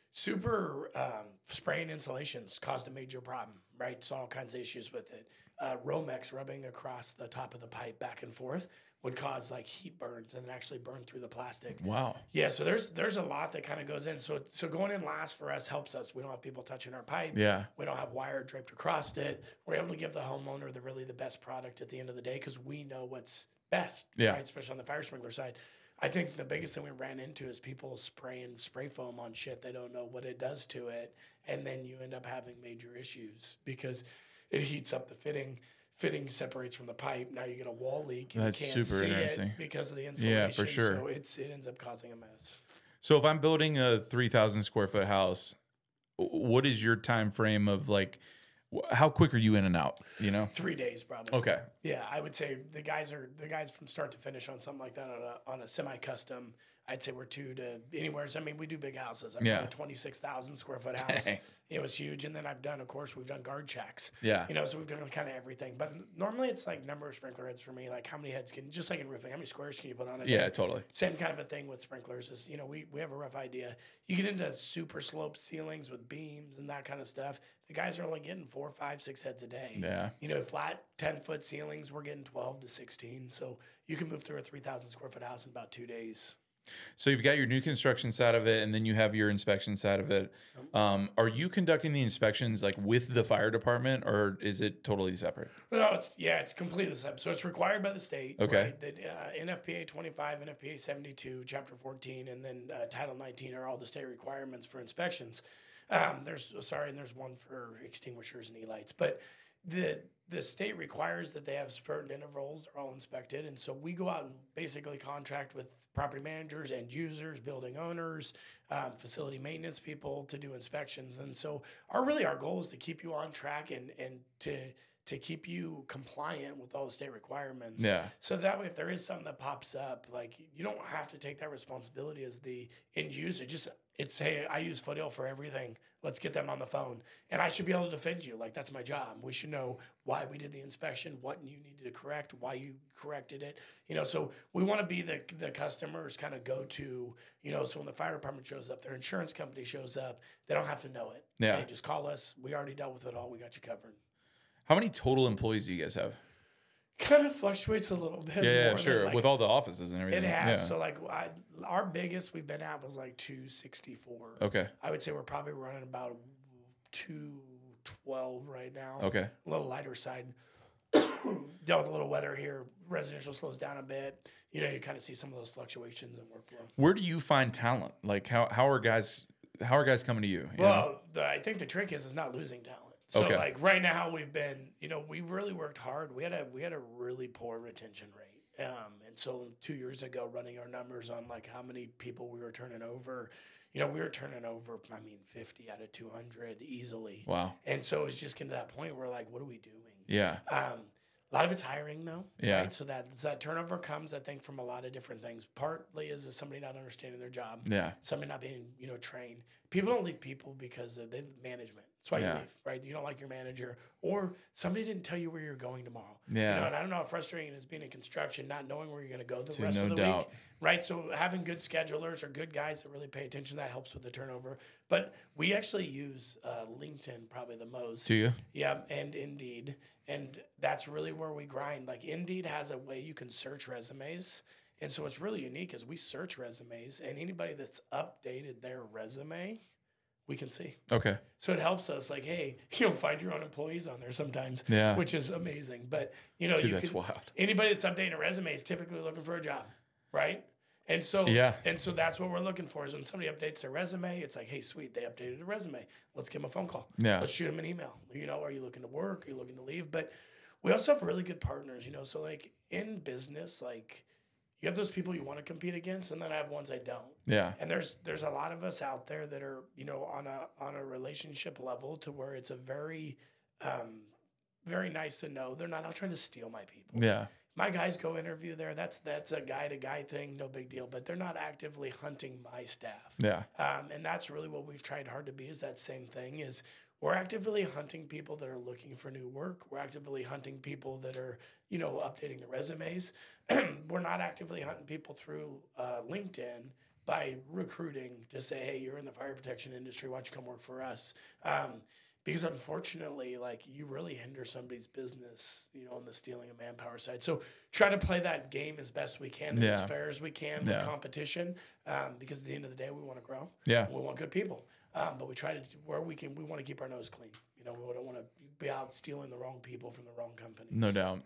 super um, spraying insulations caused a major problem, right? Saw all kinds of issues with it. Uh, Romex rubbing across the top of the pipe back and forth would cause like heat burns and actually burn through the plastic. Wow. Yeah, so there's there's a lot that kind of goes in. So so going in last for us helps us. We don't have people touching our pipe. Yeah. We don't have wire draped across it. We're able to give the homeowner the really the best product at the end of the day because we know what's best. Yeah. Right? Especially on the fire sprinkler side. I think the biggest thing we ran into is people spraying spray foam on shit. They don't know what it does to it. And then you end up having major issues because it heats up the fitting. Fitting separates from the pipe. Now you get a wall leak and That's you can't super see interesting. it because of the insulation. Yeah, for sure. So it's it ends up causing a mess. So if I'm building a three thousand square foot house, w- what is your time frame of like, wh- how quick are you in and out? You know? Three days probably. Okay. Yeah, I would say the guys are the guys from start to finish on something like that on a on a semi custom. I'd say we're two to anywhere. I mean, we do big houses. I've Yeah. done a twenty-six thousand square foot house. Dang. It was huge. And then I've done, of course, we've done guard checks. Yeah. You know, so we've done kind of everything. But normally it's like number of sprinkler heads for me. Like how many heads can, just like in roofing, how many squares can you put on it? Yeah, totally. Same kind of a thing with sprinklers is, you know, we, we have a rough idea. You get into super slope ceilings with beams and that kind of stuff. The guys are only getting four, five, six heads a day. Yeah. You know, flat ten foot ceilings, we're getting twelve to sixteen. So you can move through a three thousand square foot house in about two days. So you've got your new construction side of it, and then you have your inspection side of it. Um, are you conducting the inspections like with the fire department, or is it totally separate? No, it's yeah, it's completely separate. So it's required by the state. Okay. Right? That uh, N F P A twenty-five, N F P A seventy-two, Chapter fourteen, and then uh, Title nineteen are all the state requirements for inspections. Um, there's sorry, and there's one for extinguishers and e-lights, but the the state requires that they have certain intervals. They're all inspected, and so we go out and basically contract with property managers and users, building owners, um, facility maintenance people to do inspections. And so our really our goal is to keep you on track and and to to keep you compliant with all the state requirements. Yeah. So that way, if there is something that pops up, like you don't have to take that responsibility as the end user. Just it's hey, I use Foothill for everything. Let's get them on the phone, and I should be able to defend you. Like that's my job. We should know why we did the inspection, what you needed to correct, why you corrected it. You know, so we want to be the the customers kind of go to. You know, so when the fire department shows up, their insurance company shows up, they don't have to know it. Yeah. They just call us. We already dealt with it all. We got you covered. How many total employees do you guys have? Kind of fluctuates a little bit. Yeah, yeah, more sure. than, like, With all the offices and everything. it has. Yeah. So like I, our biggest we've been at was like two sixty-four. Okay. I would say we're probably running about two twelve right now. Okay. A little lighter side. Dealt with a little weather here. Residential slows down a bit. You know, you kind of see some of those fluctuations in workflow. Where do you find talent? Like how how are guys how are guys coming to you? you know? Well, the, I think the trick is is not losing talent. So Okay. like right now we've been, you know, we've really worked hard. We had a we had a really poor retention rate. Um, and so two years ago, running our numbers on like how many people we were turning over, you know, we were turning over, I mean, fifty out of two hundred easily. Wow. And so it's just getting to that point where like, what are we doing? Yeah. Um, A lot of it's hiring, though. Yeah. Right? So that that turnover comes, I think, from a lot of different things. Partly is somebody not understanding their job. Yeah. Somebody not being, you know, trained. People don't leave people because of the management. That's why Yeah. you leave, right? You don't like your manager, or somebody didn't tell you where you're going tomorrow. Yeah. You know, and I don't know how frustrating it is being in construction, not knowing where you're going to go the Dude, rest no of the doubt. week, right? So having good schedulers or good guys that really pay attention, that helps with the turnover. But we actually use uh, LinkedIn probably the most. Do you? Yeah, and Indeed. And that's really where we grind. Like Indeed has a way you can search resumes. And so what's really unique is we search resumes, and anybody that's updated their resume, we can see. Okay. So it helps us like, hey, you'll find your own employees on there sometimes, Yeah. which is amazing. But, you know, Dude, you that's can, wild. anybody that's updating a resume is typically looking for a job, right? And so, Yeah. and so that's what we're looking for is when somebody updates their resume, it's like, hey, sweet, they updated a resume. Let's give them a phone call. Yeah. Let's shoot them an email. You know, are you looking to work? Are you looking to leave? But we also have really good partners, you know, so like in business, like you have those people you want to compete against, and then I have ones I don't. Yeah. And there's there's a lot of us out there that are, you know, on a on a relationship level to where it's a very um, very nice to know they're not out trying to steal my people. Yeah. My guys go interview there. That's that's a guy to guy thing, no big deal. But they're not actively hunting my staff. Yeah. Um, and that's really what we've tried hard to be. Is that same thing? Is we're actively hunting people that are looking for new work. We're actively hunting people that are, you know, updating their resumes. We're not actively hunting people through uh, LinkedIn by recruiting to say, hey, you're in the fire protection industry. Why don't you come work for us? Um, because unfortunately, like you really hinder somebody's business, you know, on the stealing of manpower side. So try to play that game as best we can, and Yeah. as fair as we can Yeah. with competition. Um, because at the end of the day, we want to grow. Yeah. We want good people. Um, but we try to, where we can, we want to keep our nose clean. You know, we don't want to be out stealing the wrong people from the wrong companies. No doubt.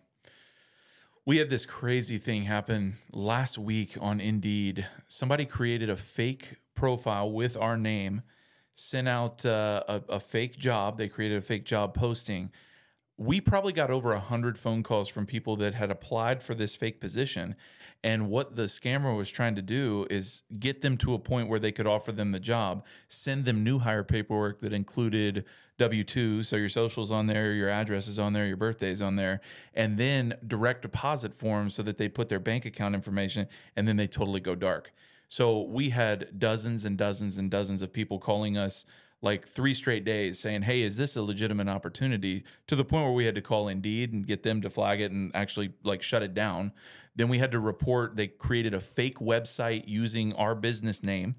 We had this crazy thing happen last week on Indeed. Somebody created a fake profile with our name, sent out uh, a, a fake job. They created a fake job posting. We probably got over one hundred phone calls from people that had applied for this fake position. And what the scammer was trying to do is get them to a point where they could offer them the job, send them new hire paperwork that included W two, so your socials on there, your address is on there, your birthday's on there, and then direct deposit forms so that they put their bank account information, and then they totally go dark. So we had dozens and dozens and dozens of people calling us like three straight days saying, hey, is this a legitimate opportunity? To the point where we had to call Indeed and get them to flag it and actually like shut it down. Then we had to report they created a fake website using our business name,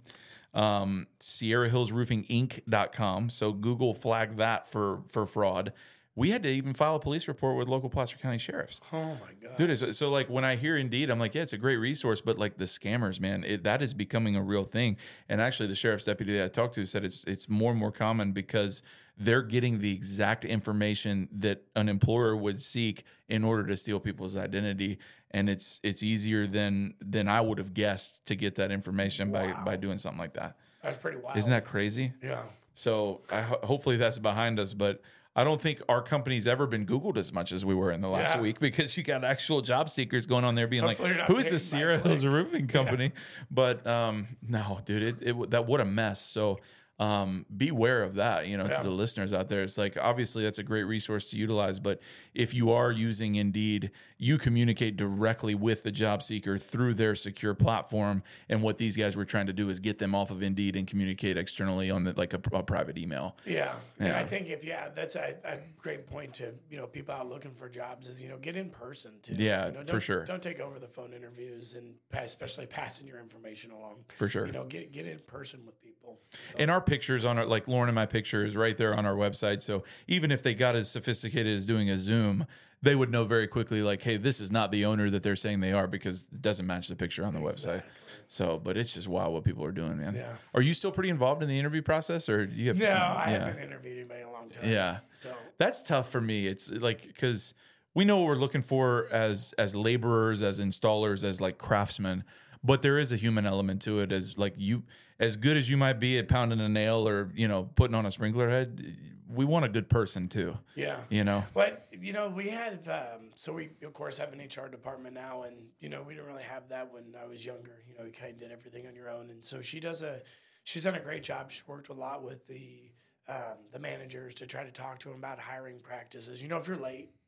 um, Sierra Hills Roofing Inc dot com. So Google flagged that for, for fraud. We had to even file a police report with local Placer County sheriffs. Oh my God. Dude, so, so like when I hear Indeed, I'm like, yeah, it's a great resource, but like the scammers, man, it, that is becoming a real thing. And actually, the sheriff's deputy that I talked to said it's it's more and more common because they're getting the exact information that an employer would seek in order to steal people's identity, and it's it's easier than than I would have guessed to get that information Wow. by by doing something like that. That's pretty wild. Isn't that crazy? Yeah. So I, ho- hopefully that's behind us, but I don't think our company's ever been Googled as much as we were in the last Yeah. week because you got actual job seekers going on there being Hopefully like, you're not who is paid this by Sierra click." Hills Roofing Company? But um, no, dude, it, it that what a mess. So um, beware of that, you know, Yeah. to the listeners out there. It's like, obviously that's a great resource to utilize, but if you are using Indeed, you communicate directly with the job seeker through their secure platform. And what these guys were trying to do is get them off of Indeed and communicate externally on the, like a, a private email. Yeah. And Yeah. I think if, yeah, that's a, a great point to, you know, people out looking for jobs is, you know, get in person too. Yeah, You know, for don't- sure. Don't take over the phone interviews and pass, especially passing your information along. For sure. You know, get, get in person with people. So, And our pictures on our, like Lauren and my picture is right there on our website. So even if they got as sophisticated as doing a Zoom, they would know very quickly, like, hey, this is not the owner that they're saying they are because it doesn't match the picture on the website. So, but it's just wild what people are doing, man. Yeah. Are you still pretty involved in the interview process, or do you have? no, I yeah. haven't interviewed anybody in a long time. Yeah. So, That's tough for me. It's like because we know what we're looking for as as laborers, as installers, as like craftsmen, but there is a human element to it. As like you, as good as you might be at pounding a nail or you know putting on a sprinkler head, we want a good person too. yeah. You know. But, you know, we had, um, so we, of course, have an H R department now, and, you know, we didn't really have that when I was younger. You know, you kind of did everything on your own. And so she does a, she's done a great job. She's worked a lot with the, um, the managers to try to talk to them about hiring practices. You know, if you're late,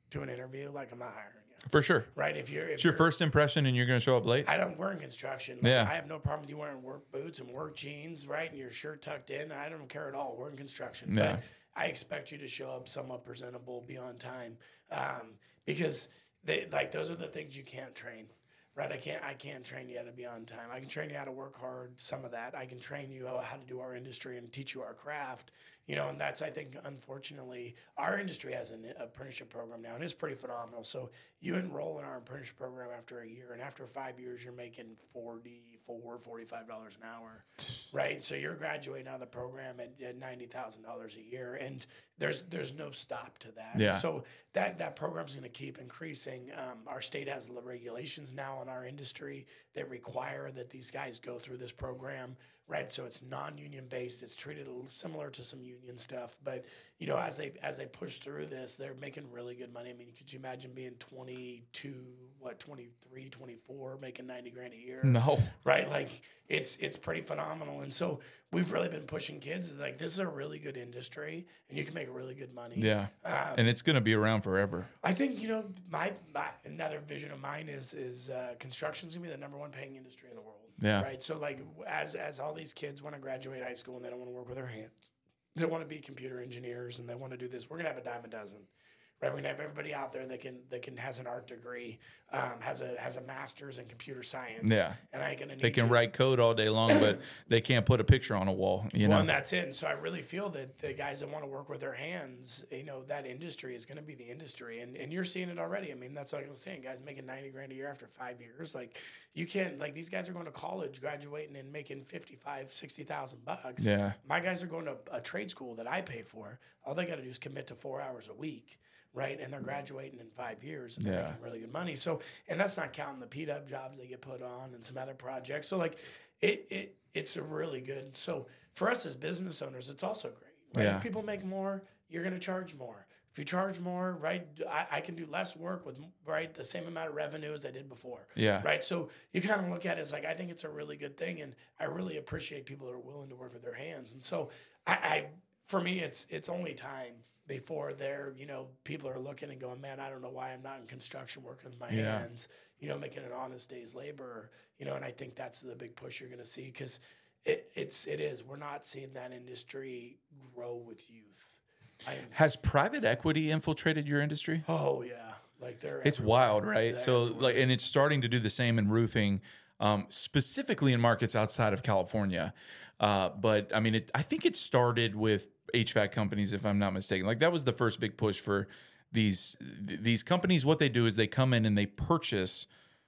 to an interview, like I'm not hiring you. For sure. Right? If you're, if It's your you're, first impression and you're going to show up late? I don't work in construction. Like, Yeah. I have no problem with you wearing work boots and work jeans, right? And your shirt tucked in. I don't care at all. We're in construction. Yeah. But I expect you to show up somewhat presentable, be on time. Um, because they like those are the things you can't train. Right? I can't I can't train you how to be on time. I can train you how to work hard, some of that. I can train you how to do our industry and teach you our craft. You know, and that's, I think, unfortunately, our industry has an apprenticeship program now, and it's pretty phenomenal. So you enroll in our apprenticeship program after a year, and after five years, you're making forty-four dollars, forty-five dollars an hour, right? So you're graduating out of the program at, at ninety thousand dollars a year, and there's there's no stop to that. Yeah. So that, that program's going to keep increasing. Um, our state has regulations now in our industry that require that these guys go through this program. Right, so it's non-union based. It's treated a little similar to some union stuff, but you know, as they as they push through this, they're making really good money. I mean, could you imagine being twenty-two, what, twenty-three, twenty-four, making ninety grand a year? No. Right, like it's it's pretty phenomenal. And so we've really been pushing kids like this is a really good industry, and you can make really good money. Yeah, Um, and it's going to be around forever. I think you know my, my another vision of mine is is uh, construction's gonna be the number one paying industry in the world. Yeah. Right. So like as as all these kids want to graduate high school and they don't want to work with their hands, they want to be computer engineers and they want to do this. We're gonna have a dime a dozen. Right, we're gonna have everybody out there that can that can has an art degree, um, has a has a master's in computer science. Yeah. and I ain't gonna need They can you. write code all day long, but they can't put a picture on a wall. You Well, know. and that's it. And so I really feel that the guys that want to work with their hands, you know, that industry is going to be the industry. And and you're seeing it already. I mean, that's like I was saying, guys making ninety grand a year after five years. Like, you can't, like, these guys are going to college, graduating and making fifty-five, sixty thousand bucks. Yeah. My guys are going to a trade school that I pay for. All they got to do is commit to four hours a week. Right, and they're graduating in five years and they're Yeah. making really good money. So, and that's not counting the P W jobs they get put on and some other projects. So, like, it it it's a really good. So, for us as business owners, it's also great. Right? Yeah. If people make more, you're going to charge more. If you charge more, right, I, I can do less work with right the same amount of revenue as I did before. Yeah. Right. So you kind of look at it as like I think it's a really good thing, and I really appreciate people that are willing to work with their hands. And so I, I for me, it's it's only time before they're, you know, people are looking and going, man, I don't know why I'm not in construction working with my Yeah. hands, you know, making an honest day's labor, you know, and I think that's the big push you're going to see because it, it's, it is, we're not seeing that industry grow with youth. I am, Has private equity infiltrated your industry? oh yeah. Like they're, It's everywhere. wild, right? They're So everywhere. like, and it's starting to do the same in roofing, um, specifically in markets outside of California. Uh, but I mean, it, I think it started with H V A C companies, if I'm not mistaken. Like that was the first big push for these th- these companies. What they do is they come in and they purchase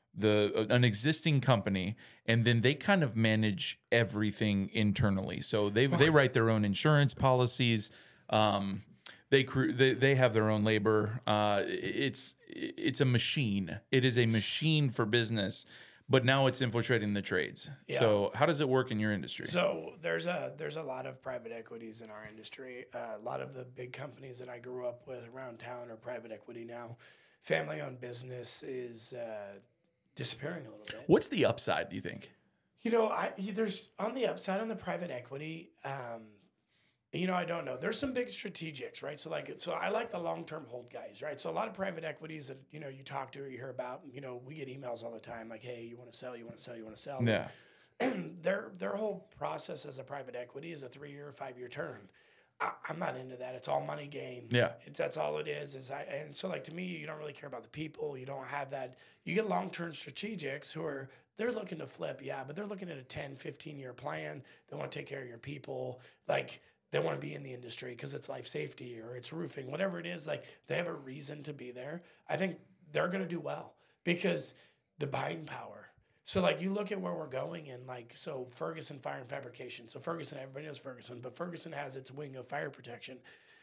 the an existing company, and then they kind of manage everything internally. So they they write their own insurance policies. Um, they, cre- they they have their own labor. Uh, it's it's a machine. It is a machine for business. But now it's infiltrating the trades. Yeah. So how does it work in your industry? So there's a there's a lot of private equities in our industry. Uh, a lot of the big companies that I grew up with around town are private equity now. Family-owned business is uh, disappearing a little bit. What's the upside, do you think? You know, I there's on the upside on the private equity. Um, you know, I don't know. There's some big strategics, right? So like, so I like the long-term hold guys, right? So a lot of private equities that you know you talk to or you hear about. You know, we get emails all the time like, "Hey, you want to sell? You want to sell? You want to sell?" Yeah. their their whole process as a private equity is a three year or five year turn. I, I'm not into that. It's all money game. Yeah. It's that's all it is. Is I and so like to me, you don't really care about the people. You don't have that. You get long term strategics who are they're looking to flip, yeah, but they're looking at a ten, fifteen year plan. They want to take care of your people. Like they want to be in the industry because it's life safety or it's roofing, whatever it is. Like they have a reason to be there. I think they're going to do well because the buying power. So, like, you look at where we're going and, like, so Ferguson Fire and Fabrication. So, Ferguson, everybody knows Ferguson, but Ferguson has its wing of fire protection.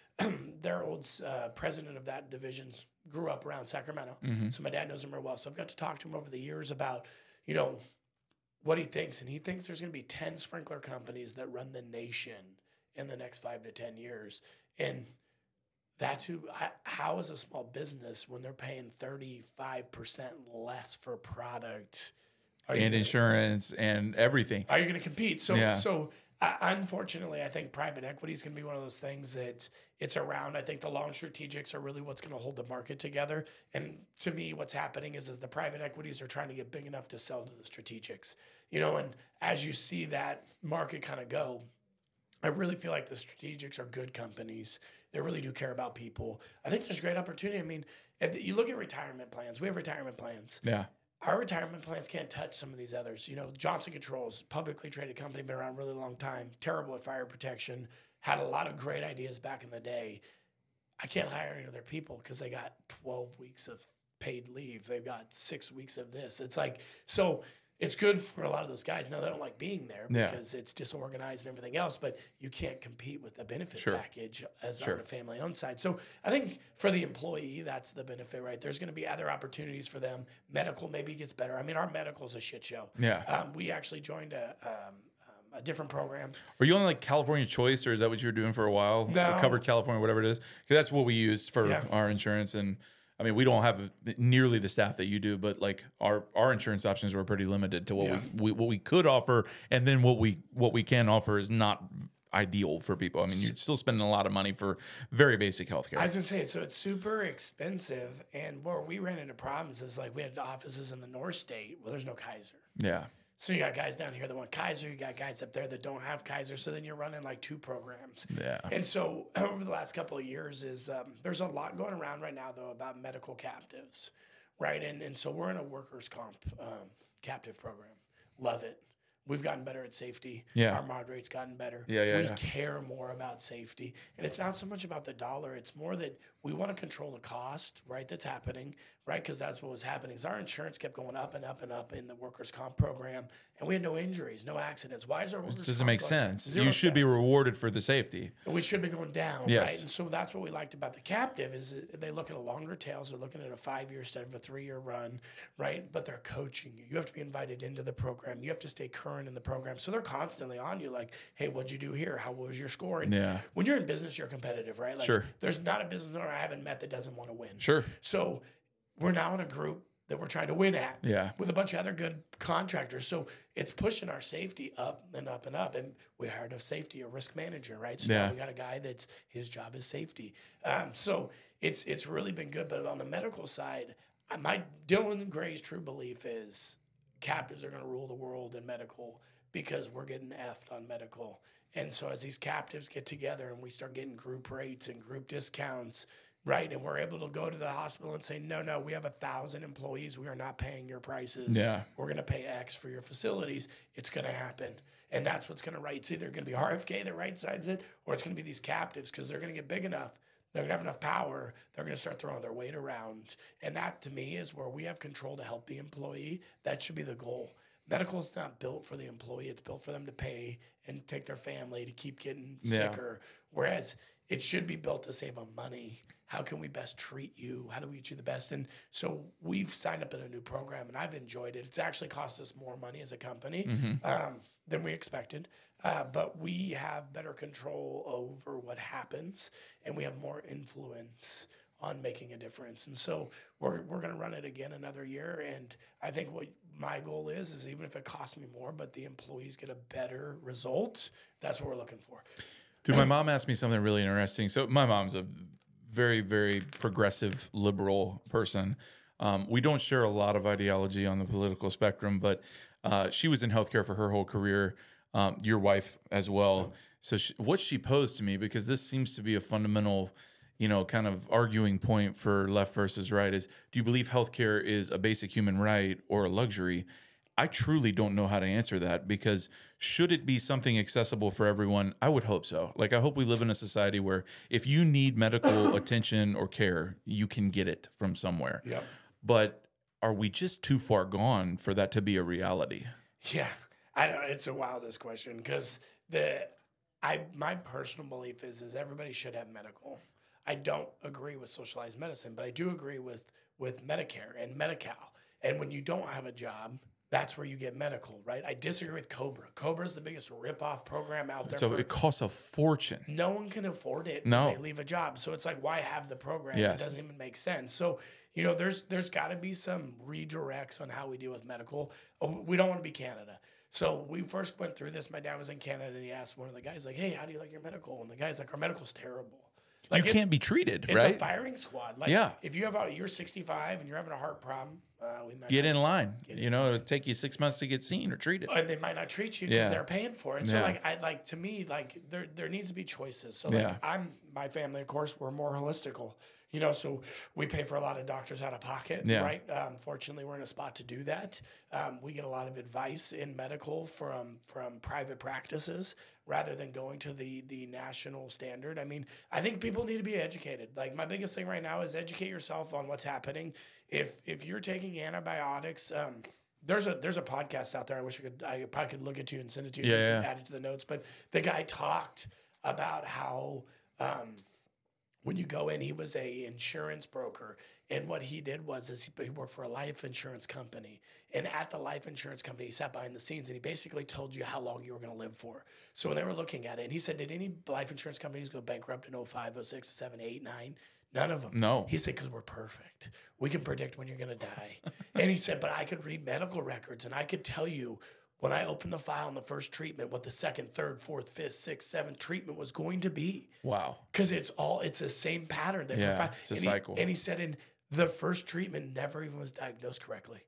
Their old uh, president of that division grew up around Sacramento. Mm-hmm. So, my dad knows him real well. So, I've got to talk to him over the years about, you know, what he thinks. And he thinks there's going to be ten sprinkler companies that run the nation in the next five to ten years. And that's who, I, how is a small business when they're paying thirty-five percent less for product? Are you And gonna, insurance and everything. Are you going to compete? So, Yeah. so Uh, unfortunately, I think private equity is going to be one of those things that it's around. I think the long strategics are really what's going to hold the market together. And to me, what's happening is, is the private equities are trying to get big enough to sell to the strategics. You know, and as you see that market kind of go, I really feel like the strategics are good companies. They really do care about people. I think there's great opportunity. I mean, if you look at retirement plans. We have retirement plans. Yeah. Our retirement plans can't touch some of these others. You know, Johnson Controls, publicly traded company, been around a really long time, terrible at fire protection, had a lot of great ideas back in the day. I can't hire any of their people because they got twelve weeks of paid leave. They've got six weeks of this. It's like, so it's good for a lot of those guys. Now, they don't like being there Yeah. because it's disorganized and everything else, but you can't compete with the benefit Sure. package as Sure. on a family-owned side. So I think for the employee, that's the benefit, right? There's going to be other opportunities for them. Medical maybe gets better. I mean, our medical's a shit show. Yeah. Um, we actually joined a, um, um, a different program. Were you on like California Choice, or is that what you were doing for a while? No. Or Covered California, whatever it is. Because that's what we used for Yeah. our insurance. And I mean, we don't have nearly the staff that you do, but like our, our insurance options were pretty limited to what Yeah. we, we what we could offer, and then what we what we can offer is not ideal for people. I mean, you're still spending a lot of money for very basic healthcare. I was gonna say, so it's super expensive, and where we ran into problems is like we had offices in the North State. Well, there's no Kaiser. yeah. So you got guys down here that want Kaiser, you got guys up there that don't have Kaiser. So then you're running like two programs. Yeah. And so over the last couple of years is um, there's a lot going around right now though about medical captives, right? And and so we're in a workers' comp um, captive program. Love it. We've gotten better at safety. Yeah. Our mod rate's gotten better. Yeah, yeah, we yeah. care more about safety. And it's not so much about the dollar. It's more that we want to control the cost, right, that's happening, right? Because that's what was happening is our insurance kept going up and up and up in the workers' comp program, and we had no injuries, no accidents. Why is our workers' This doesn't comp make going- sense. Zero You should be sense. rewarded for the safety. We should be going down, Yes. right? And so that's what we liked about the captive is that they look at a longer tail. So they're looking at a five-year instead of a three-year run, right? But they're coaching you. You have to be invited into the program. You have to stay current in the program. So they're constantly on you like, hey, what'd you do here? How was your score? And Yeah. when you're in business, you're competitive, right? Like, Sure. There's not a business owner I haven't met that doesn't want to win. Sure. So we're now in a group that we're trying to win at Yeah. with a bunch of other good contractors. So it's pushing our safety up and up and up. And we hired a safety, a risk manager, right? So Yeah. now we got a guy that's his job is safety. Um, so it's it's really been good. But on the medical side, I- my Dylan Gray's true belief is captives are going to rule the world in medical because we're getting effed on medical. And so as these captives get together and we start getting group rates and group discounts, right, and we're able to go to the hospital and say, no, no, we have a thousand employees. We are not paying your prices. Yeah. We're going to pay X for your facilities. It's going to happen. And that's what's going to write. It's either going to be R F K that right sides it, or it's going to be these captives because they're going to get big enough. They're going to have enough power. They're going to start throwing their weight around. And that, to me, is where we have control to help the employee. That should be the goal. Medical is not built for the employee. It's built for them to pay and take their family to keep getting Yeah. sicker. Whereas it should be built to save them money. How can we best treat you? How do we treat you the best? And so we've signed up in a new program, and I've enjoyed it. It's actually cost us more money as a company um, than we expected, uh, but we have better control over what happens, and we have more influence on making a difference. And so we're we're going to run it again another year. And I think what my goal is is even if it costs me more, but the employees get a better result. That's what we're looking for. Dude, my mom asked me something really interesting. So my mom's a very, very progressive liberal person. Um, we don't share a lot of ideology on the political spectrum, but uh, she was in healthcare for her whole career. Um, your wife as well. So she, what she posed to me, because this seems to be a fundamental, you know, kind of arguing point for left versus right, is do you believe healthcare is a basic human right or a luxury? I truly don't know how to answer that, because should it be something accessible for everyone? I would hope so. Like, I hope we live in a society where if you need medical attention or care, you can get it from somewhere. Yep. But are we just too far gone for that to be a reality? Yeah, I know it's the wildest question because the I my personal belief is is everybody should have medical. I don't agree with socialized medicine, but I do agree with with Medicare and Medi-Cal. And when you don't have a job, that's where you get medical, right? I disagree with Cobra. Cobra is the biggest rip-off program out there. So for, it costs a fortune. no one can afford it No. when they leave a job. So it's like, why have the program? Yes. It doesn't even make sense. So, you know, there's there's got to be some redirects on how we deal with medical. Oh, we don't want to be Canada. So we first went through this. My dad was in Canada, and he asked one of the guys, like, hey, how do you like your medical? And the guy's like, our medical's terrible. Like, you can't be treated, it's right? It's a firing squad. Like, yeah. If you have a, you're sixty-five and you're having a heart problem, uh, we might get in line. Get you know, it'll take you six months to get seen or treated. And they might not treat you because Yeah. they're paying for it. So, Yeah. like, I like to me, like, there there needs to be choices. So, like, Yeah. I'm my family, of course, we're more holistical. You know, so we pay for a lot of doctors out of pocket, Yeah. right? Um, fortunately, we're in a spot to do that. Um, we get a lot of advice in medical from from private practices rather than going to the the national standard. I mean, I think people need to be educated. Like, my biggest thing right now is educate yourself on what's happening. If if you're taking antibiotics, um, there's a there's a podcast out there. I wish I could I probably could look at you and send it to you. Yeah, You yeah. can add it to the notes. But the guy talked about how. Um, When you go in, he was a insurance broker, and what he did was is he worked for a life insurance company. And at the life insurance company, he sat behind the scenes, and he basically told you how long you were going to live for. So when they were looking at it, and he said, "Did any life insurance companies go bankrupt in oh five, oh six, oh seven, eight, nine? None of them." No. He said, "Because we're perfect. We can predict when you're going to die." And he said, "But I could read medical records, and I could tell you." When I opened the file in the first treatment, what the second, third, fourth, fifth, sixth, seventh treatment was going to be. Wow. Because it's all, it's the same pattern. They Yeah, provide. it's a and cycle. He, and he said in the first treatment never even was diagnosed correctly.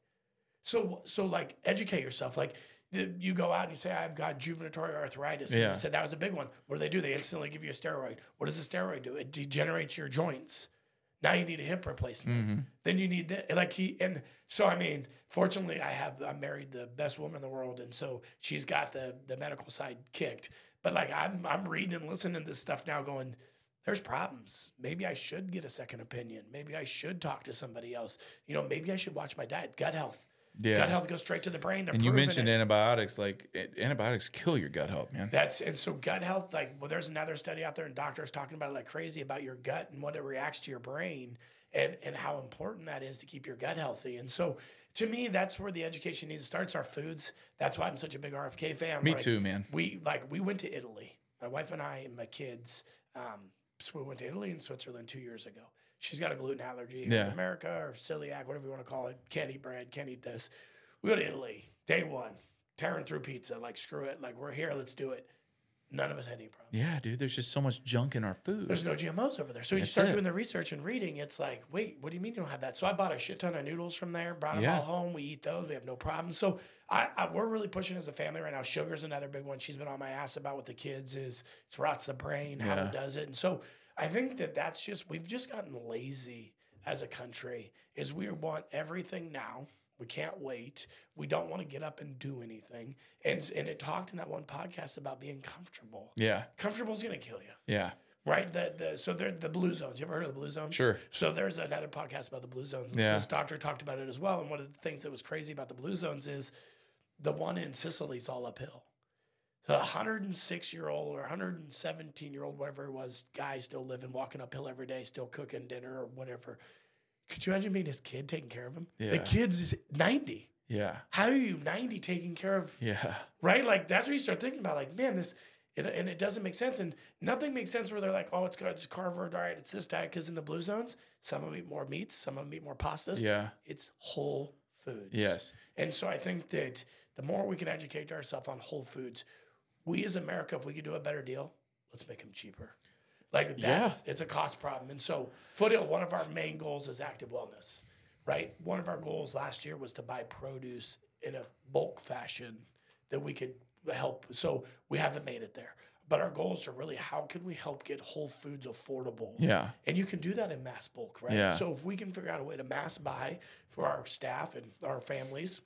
So, so like, educate yourself. Like, the, you go out and you say, I've got juvenile arthritis. 'Cause Yeah. He said that was a big one. What do they do? They instantly give you a steroid. What does a steroid do? It degenerates your joints. Now you need a hip replacement. Mm-hmm. Then you need that. Like he, and so, I mean, fortunately I have, I'm married the best woman in the world. And so she's got the, the medical side kicked, but like, I'm, I'm reading and listening to this stuff now going, there's problems. Maybe I should get a second opinion. Maybe I should talk to somebody else. You know, maybe I should watch my diet. Gut health. Yeah. Gut health goes straight to the brain. They're And you proving mentioned it. antibiotics. Like, a- antibiotics kill your gut health, man. That's and so gut health, like, well, there's another study out there and doctors talking about it like crazy about your gut and what it reacts to your brain and and how important that is to keep your gut healthy. And so to me, that's where the education needs to start. It's our foods. That's why I'm such a big R F K fan. Me Like, too, man. We like we went to Italy. My wife and I and my kids. Um, so we went to Italy and Switzerland two years ago. She's got a gluten allergy here Yeah. in America or celiac, whatever you want to call it. Can't eat bread. Can't eat this. We go to Italy, day one, tearing through pizza. Like, screw it. Like, we're here. Let's do it. None of us had any problems. Yeah, dude. There's just so much junk in our food. There's no G M Os over there. So you That's start it. doing the research and reading. It's like, wait, what do you mean you don't have that? So I bought a shit ton of noodles from there, brought them Yeah. all home. We eat those. We have no problems. So I, I, we're really pushing as a family right now. Sugar's another big one. She's been on my ass about with the kids is it rots the brain, how Yeah. it does it. And so I think that that's just, we've just gotten lazy as a country is we want everything now. We can't wait. We don't want to get up and do anything. And and it talked in that one podcast about being comfortable. Yeah. Comfortable is going to kill you. Yeah. Right, the the so they're the blue zones. You ever heard of the blue zones? Sure. So there's another podcast about the blue zones. Yeah. So this doctor talked about it as well. And one of the things that was crazy about the blue zones is the one in Sicily's all uphill. So a one hundred six year old or one hundred seventeen year old, whatever it was, guy still living, walking uphill every day, still cooking dinner or whatever. Could you imagine being his kid taking care of him? Yeah. The kid's is ninety. Yeah. How are you ninety taking care of? Yeah. Right? Like, that's what you start thinking about. Like, man, this, it, and it doesn't make sense. And nothing makes sense where they're like, oh, it's got this carnivore diet, it's this diet. Because in the blue zones, some of them eat more meats, some of them eat more pastas. Yeah. It's whole foods. Yes. And so I think that the more we can educate ourselves on whole foods, we as America, if we could do a better deal, let's make them cheaper. Like, that's, it's a cost problem. And so Foothill, one of our main goals is active wellness, right? One of our goals last year was to buy produce in a bulk fashion that we could help. So we haven't made it there. But our goals are really, how can we help get whole foods affordable? Yeah. And you can do that in mass bulk, right? Yeah. So if we can figure out a way to mass buy for our staff and our families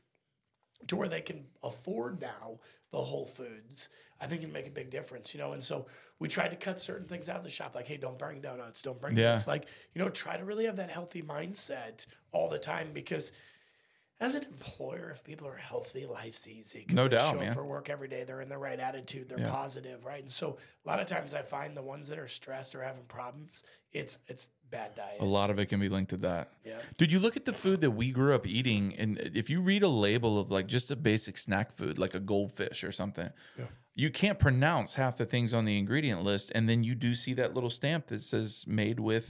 to where they can afford now the whole foods, I think it can make a big difference, you know? And so we tried to cut certain things out of the shop, like, hey, don't bring donuts, don't bring Yeah. this. Like, you know, try to really have that healthy mindset all the time, because as an employer, if people are healthy, life's easy. 'Cause No they doubt, show man. up for work every day. They're in the right attitude. They're Yeah. positive, right? And so a lot of times I find the ones that are stressed or having problems, it's it's bad diet. A lot of it can be linked to that. Yeah. Dude, you look at the food that we grew up eating, and if you read a label of like just a basic snack food, like a goldfish or something, Yeah. you can't pronounce half the things on the ingredient list. And then you do see that little stamp that says made with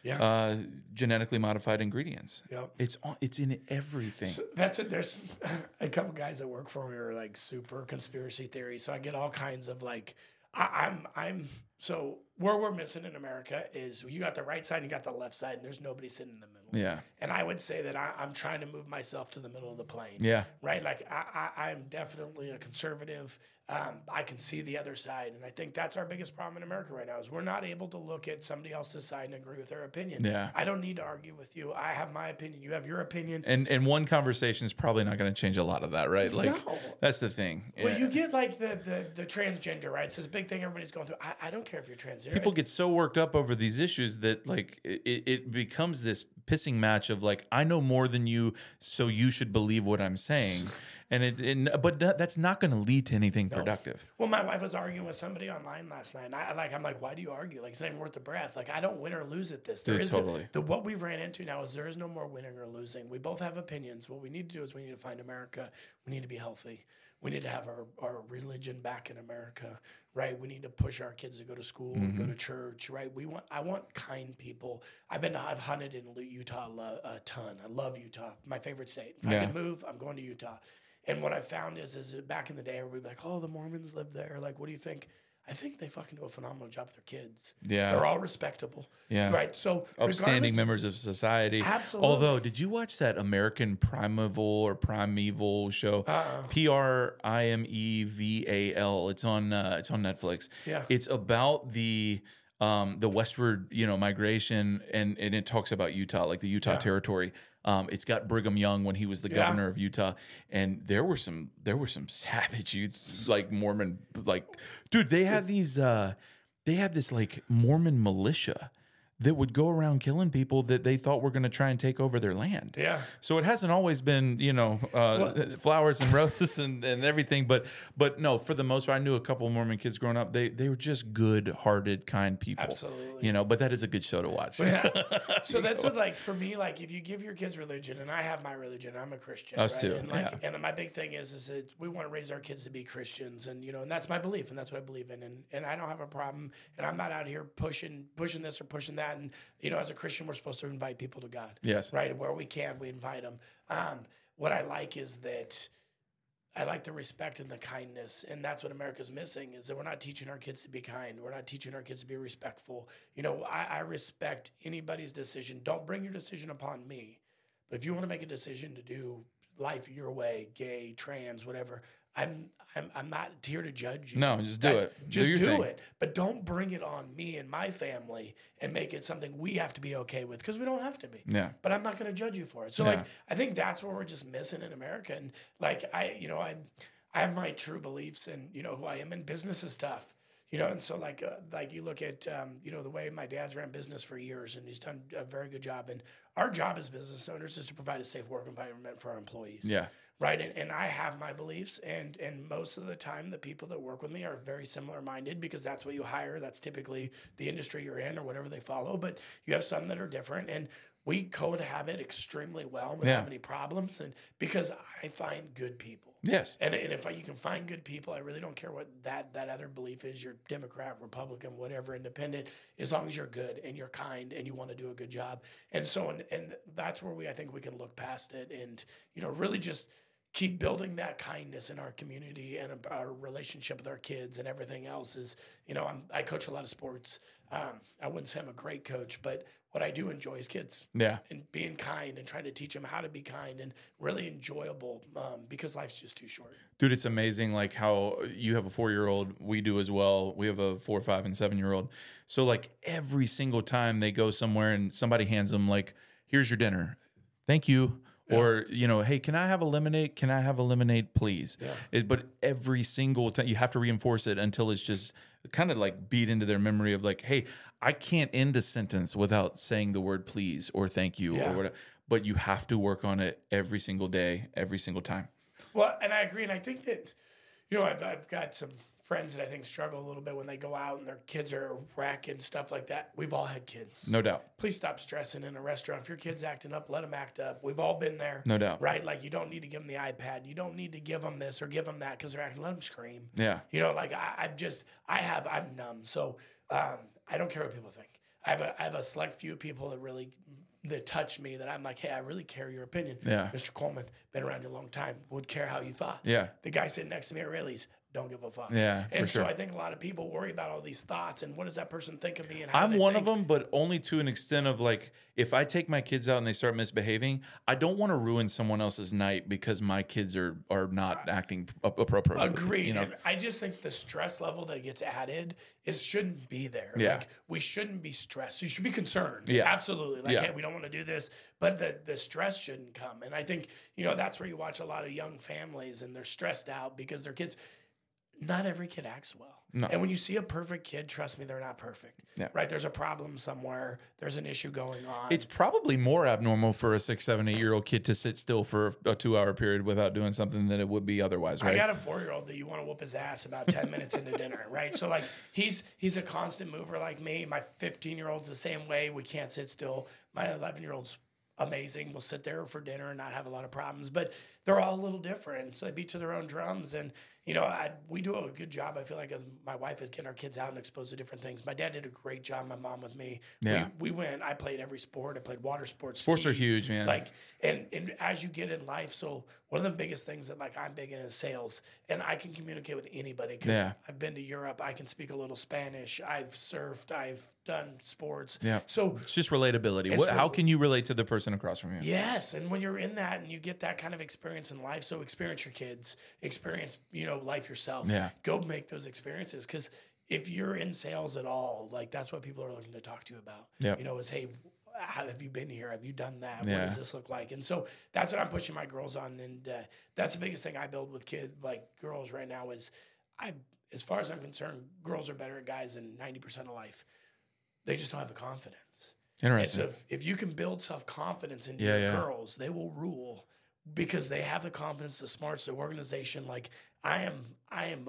Yeah. uh, genetically modified ingredients. Yep. It's on, it's in everything. So that's it. There's a couple guys that work for me are like super conspiracy theory. So I get all kinds of like, I, I'm, I'm, so where we're missing in America is you got the right side and you got the left side, and there's nobody sitting in the middle. Yeah. And I would say that I, I'm trying to move myself to the middle of the plane. Yeah. Right. Like I, I, I'm definitely a conservative. Um, I can see the other side. And I think that's our biggest problem in America right now is we're not able to look at somebody else's side and agree with their opinion. Yeah. I don't need to argue with you. I have my opinion. You have your opinion. And and one conversation is probably not going to change a lot of that, right? Like No. that's the thing. Well, Yeah. you get like the, the the transgender, right? It's this big thing everybody's going through. I, I don't care if you're transgender. People get so worked up over these issues that like it, it becomes this pissing match of like I know more than you, so you should believe what I'm saying. And it, and, but that, that's not going to lead to anything productive. Well, my wife was arguing with somebody online last night, and I like I'm like, why do you argue? Like it's not even worth the breath. Like I don't win or lose at this. There Dude, is totally. the, the what we've ran into now is there is no more winning or losing. We both have opinions. What we need to do is we need to find America. We need to be healthy. We need to have our, our religion back in America, right? We need to push our kids to go to school and go to church, right? We want I want kind people. I've been I've hunted in Utah a, a ton. I love Utah, my favorite state. If Yeah. I could move, I'm going to Utah. And what I found is, is back in the day, everybody would be like, oh, the Mormons live there. Like, what do you think? I think they fucking do a phenomenal job with their kids. Yeah. They're all respectable. Yeah. Right. So, Upstanding regardless- members of society. Absolutely. Although, did you watch that American Primeval or Primeval show? Uh-uh. P R I M E V A L. It's on. Uh, it's on Netflix. Yeah. It's about the um, the westward, you know, migration, and and it talks about Utah, like the Utah Yeah. territory. Um, it's got Brigham Young when he was the Yeah. governor of Utah, and there were some there were some savage youths, like Mormon, like dude. They had these. Uh, they had this like Mormon militia that would go around killing people that they thought were going to try and take over their land. Yeah. So it hasn't always been, you know, uh, flowers and roses and, and everything, but but no, for the most part, I knew a couple Mormon kids growing up. They they were just good-hearted, kind people. Absolutely. You know, but that is a good show to watch. Yeah. So that's what, like, for me, like, if you give your kids religion, and I have my religion, I'm a Christian. Us right? too, And, like, yeah. and my big thing is, is that we want to raise our kids to be Christians, and you know, and that's my belief, and that's what I believe in, and and I don't have a problem, and I'm not out here pushing pushing this or pushing that, and you know, as a Christian, we're supposed to invite people to God. Yes. Right. Where we can, we invite them. Um, what I like is that. I like the respect and the kindness, and that's what America's missing, is that we're not teaching our kids to be kind. We're not teaching our kids to be respectful. You know, I, I respect anybody's decision. Don't bring your decision upon me. But if you want to make a decision to do life your way, gay, trans, whatever, I'm I'm I'm not here to judge you. No, just do That's- it. Do Just your do, thing. it. But don't bring it on me and my family and make it something we have to be okay with, because we don't have to be. Yeah. But I'm not going to judge you for it. So Yeah. like I think that's where we're just missing in America. And like I, you know, I I have my true beliefs, and you know who I am, and business is tough. You know, and so like uh, like you look at um, you know, the way my dad's ran business for years, and he's done a very good job. And our job as business owners is to provide a safe work environment for our employees. Yeah. Right. And, and I have my beliefs, and and most of the time the people that work with me are very similar minded, because that's what you hire. That's typically the industry you're in or whatever they follow. But you have some that are different, and we cohabit extremely well. We Yeah. don't have any problems, and because I find good people. Yes. And, and if I, you can find good people, I really don't care what that, that other belief is. You're Democrat, Republican, whatever, independent, as long as you're good and you're kind and you want to do a good job. And so, and, and that's where we, I think we can look past it and, you know, really just keep building that kindness in our community and our relationship with our kids, and everything else is, you know, I'm, I coach a lot of sports. Um, I wouldn't say I'm a great coach, but what I do enjoy is kids. Yeah. And being kind and trying to teach them how to be kind and really enjoyable, um, because life's just too short. Dude, it's amazing like how you have a four-year-old, we do as well. We have a four, five, and seven-year-old. So like every single time they go somewhere and somebody hands them like, here's your dinner. Thank you. Yeah. Or, you know, hey, can I have a lemonade? Can I have a lemonade, please? Yeah. It, but every single time you have to reinforce it until it's just kind of like beat into their memory of like, hey, I can't end a sentence without saying the word please or thank you Yeah. or whatever. But you have to work on it every single day, every single time. Well, and I agree. And I think that, you know, I've, I've got some friends that I think struggle a little bit when they go out and their kids are a wreck and stuff like that. We've all had kids. No doubt. Please stop stressing in a restaurant. If your kid's acting up, let them act up. We've all been there. No doubt. Right? Like, you don't need to give them the iPad. You don't need to give them this or give them that because they're acting. Let them scream. Yeah. You know, like, I, I'm just, I have, I'm numb. So um, I don't care what people think. I have a I have a select few people that really that touch me that I'm like, hey, I really care your opinion. Yeah. Mister Coleman, been around you a long time, would care how you thought. Yeah. The guy sitting next to me at Rayleigh's, don't give a fuck. Yeah, and for so sure. I think a lot of people worry about all these thoughts and what does that person think of me and how I'm they one think. of them, but only to an extent of like, if I take my kids out and they start misbehaving, I don't want to ruin someone else's night because my kids are are not acting ap- appropriately. Agreed. You know? And I just think the stress level that gets added is shouldn't be there. Yeah. Like we shouldn't be stressed. You should be concerned. Yeah. Absolutely. Like, Yeah. hey, we don't want to do this, but the the stress shouldn't come. And I think, you know, that's where you watch a lot of young families and they're stressed out because their kids. Not every kid acts well. No. And when you see a perfect kid, trust me, they're not perfect. Yeah. Right? There's a problem somewhere. There's an issue going on. It's probably more abnormal for a six, seven, eight year old kid to sit still for a two hour period without doing something than it would be otherwise, right? I got a four year old that you want to whoop his ass about ten minutes into dinner, right? So like he's he's a constant mover like me. My fifteen year old's the same way. We can't sit still. My eleven year old's amazing. We'll sit there for dinner and not have a lot of problems, but they're all a little different. So they beat to their own drums. And, you know, I, we do a good job. I feel like as my wife is getting our kids out and exposed to different things. My dad did a great job. My mom with me. Yeah. We, we went, I played every sport. I played water sports. Sports ski. are huge, man. Like, and, and as you get in life, so one of the biggest things that like I'm big in is sales, and I can communicate with anybody because Yeah. I've been to Europe. I can speak a little Spanish. I've surfed. I've done sports. Yeah. So It's just relatability. It's What, how rel- can you relate to the person across from you? yes, and when you're in that and you get that kind of experience in life, so experience your kids, experience you know life yourself. Yeah. Go make those experiences because if you're in sales at all, like that's what people are looking to talk to you about. Yep. You know, is hey, how have you been here? Have you done that? Yeah. What does this look like? And so that's what I'm pushing my girls on, and uh, that's the biggest thing I build with kids, like girls right now is I, as far as I'm concerned, girls are better at guys in ninety percent of life. They just don't have the confidence. And Interesting. so if, if you can build self-confidence into Yeah, your yeah. girls, they will rule because they have the confidence, the smarts, the organization. Like I am, I am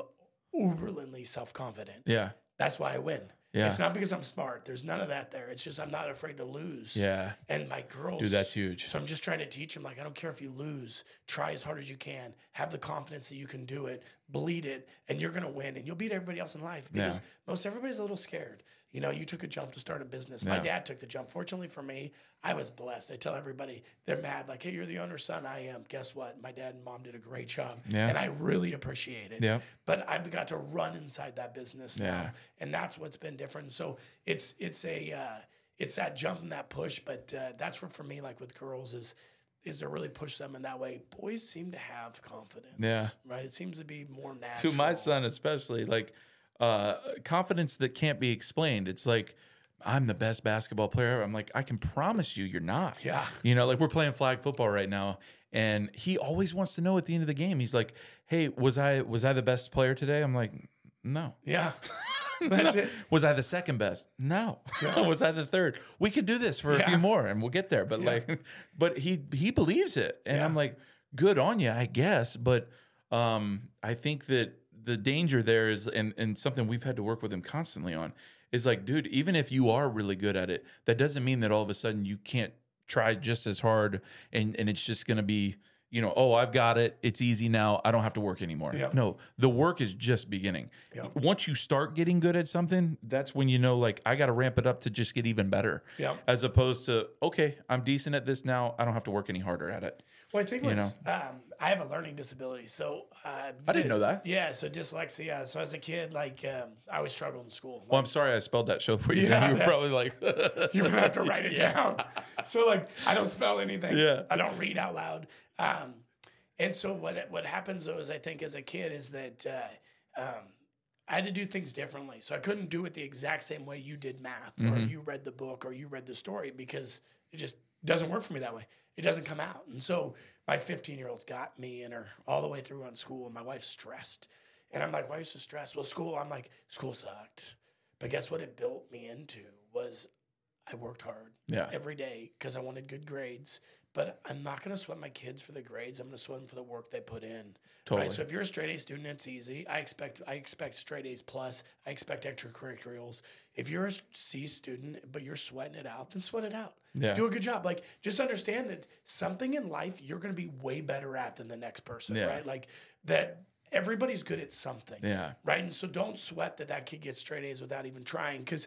uberly self-confident. Yeah. That's why I win. Yeah. It's not because I'm smart. There's none of that there. It's just I'm not afraid to lose. Yeah. And my girls. Dude, that's huge. So I'm just trying to teach them, like, I don't care if you lose. Try as hard as you can. Have the confidence that you can do it. Bleed it. And you're going to win. And you'll beat everybody else in life because Yeah. most everybody's a little scared. You know, you took a jump to start a business. My Yeah. dad took the jump. Fortunately for me, I was blessed. I tell everybody, they're mad. Like, hey, you're the owner's son. I am. Guess what? My dad and mom did a great job. Yeah. And I really appreciate it. Yeah. But I've got to run inside that business now. Yeah. And that's what's been different. So it's it's a uh, it's that jump and that push. But uh, that's what for me, like with girls, is is to really push them in that way. Boys seem to have confidence. Yeah. Right. It seems to be more natural. To my son especially, like uh, confidence that can't be explained. It's like, I'm the best basketball player. I'm like, I can promise you, you're not. Yeah. You know, like we're playing flag football right now, and he always wants to know at the end of the game. He's like, "Hey, was I was I the best player today?" I'm like, "No." Yeah. That's it. Was I the second best? No. Was I the third? We could do this for a Yeah. few more, and we'll get there. But Yeah. like, but he he believes it, and Yeah. I'm like, good on you, I guess. But um, I think that the danger there is, and and something we've had to work with him constantly on, is like, dude, even if you are really good at it, that doesn't mean that all of a sudden you can't try just as hard, and and it's just going to be, you know, oh, I've got it. It's easy now. I don't have to work anymore. Yeah. No, the work is just beginning. Yeah. Once you start getting good at something, that's when you know, like, I got to ramp it up to just get even better. Yeah. As opposed to, okay, I'm decent at this now. I don't have to work any harder at it. Well, I think You was, um, I have a learning disability, so uh, I didn't know that. Yeah, so dyslexia. So as a kid, like um, I always struggled in school. Well, I'm sorry I spelled that show for you. Yeah, you were yeah. probably like, You're gonna have to write it down. So like, I don't spell anything. Yeah. I don't read out loud. Um, and so what what happens though is I think as a kid is that uh, um, I had to do things differently. So I couldn't do it the exact same way you did math or you read the book or you read the story because it just doesn't work for me that way. It doesn't come out. And so my fifteen year old's got me and her all the way through on school, and my wife's stressed. And I'm like, why are you so stressed? Well, school, I'm like, school sucked. But guess what it built me into was I worked hard Yeah. every day because I wanted good grades. But I'm not going to sweat my kids for the grades. I'm going to sweat them for the work they put in. Totally. Right? So if you're a straight A student, it's easy. I expect I expect straight A's plus. I expect extracurriculars. If you're a C student, but you're sweating it out, then sweat it out. Yeah. Do a good job. Like, just understand that something in life you're going to be way better at than the next person, Yeah. right? Like, that everybody's good at something. Yeah. Right? And so don't sweat that that kid gets straight A's without even trying, because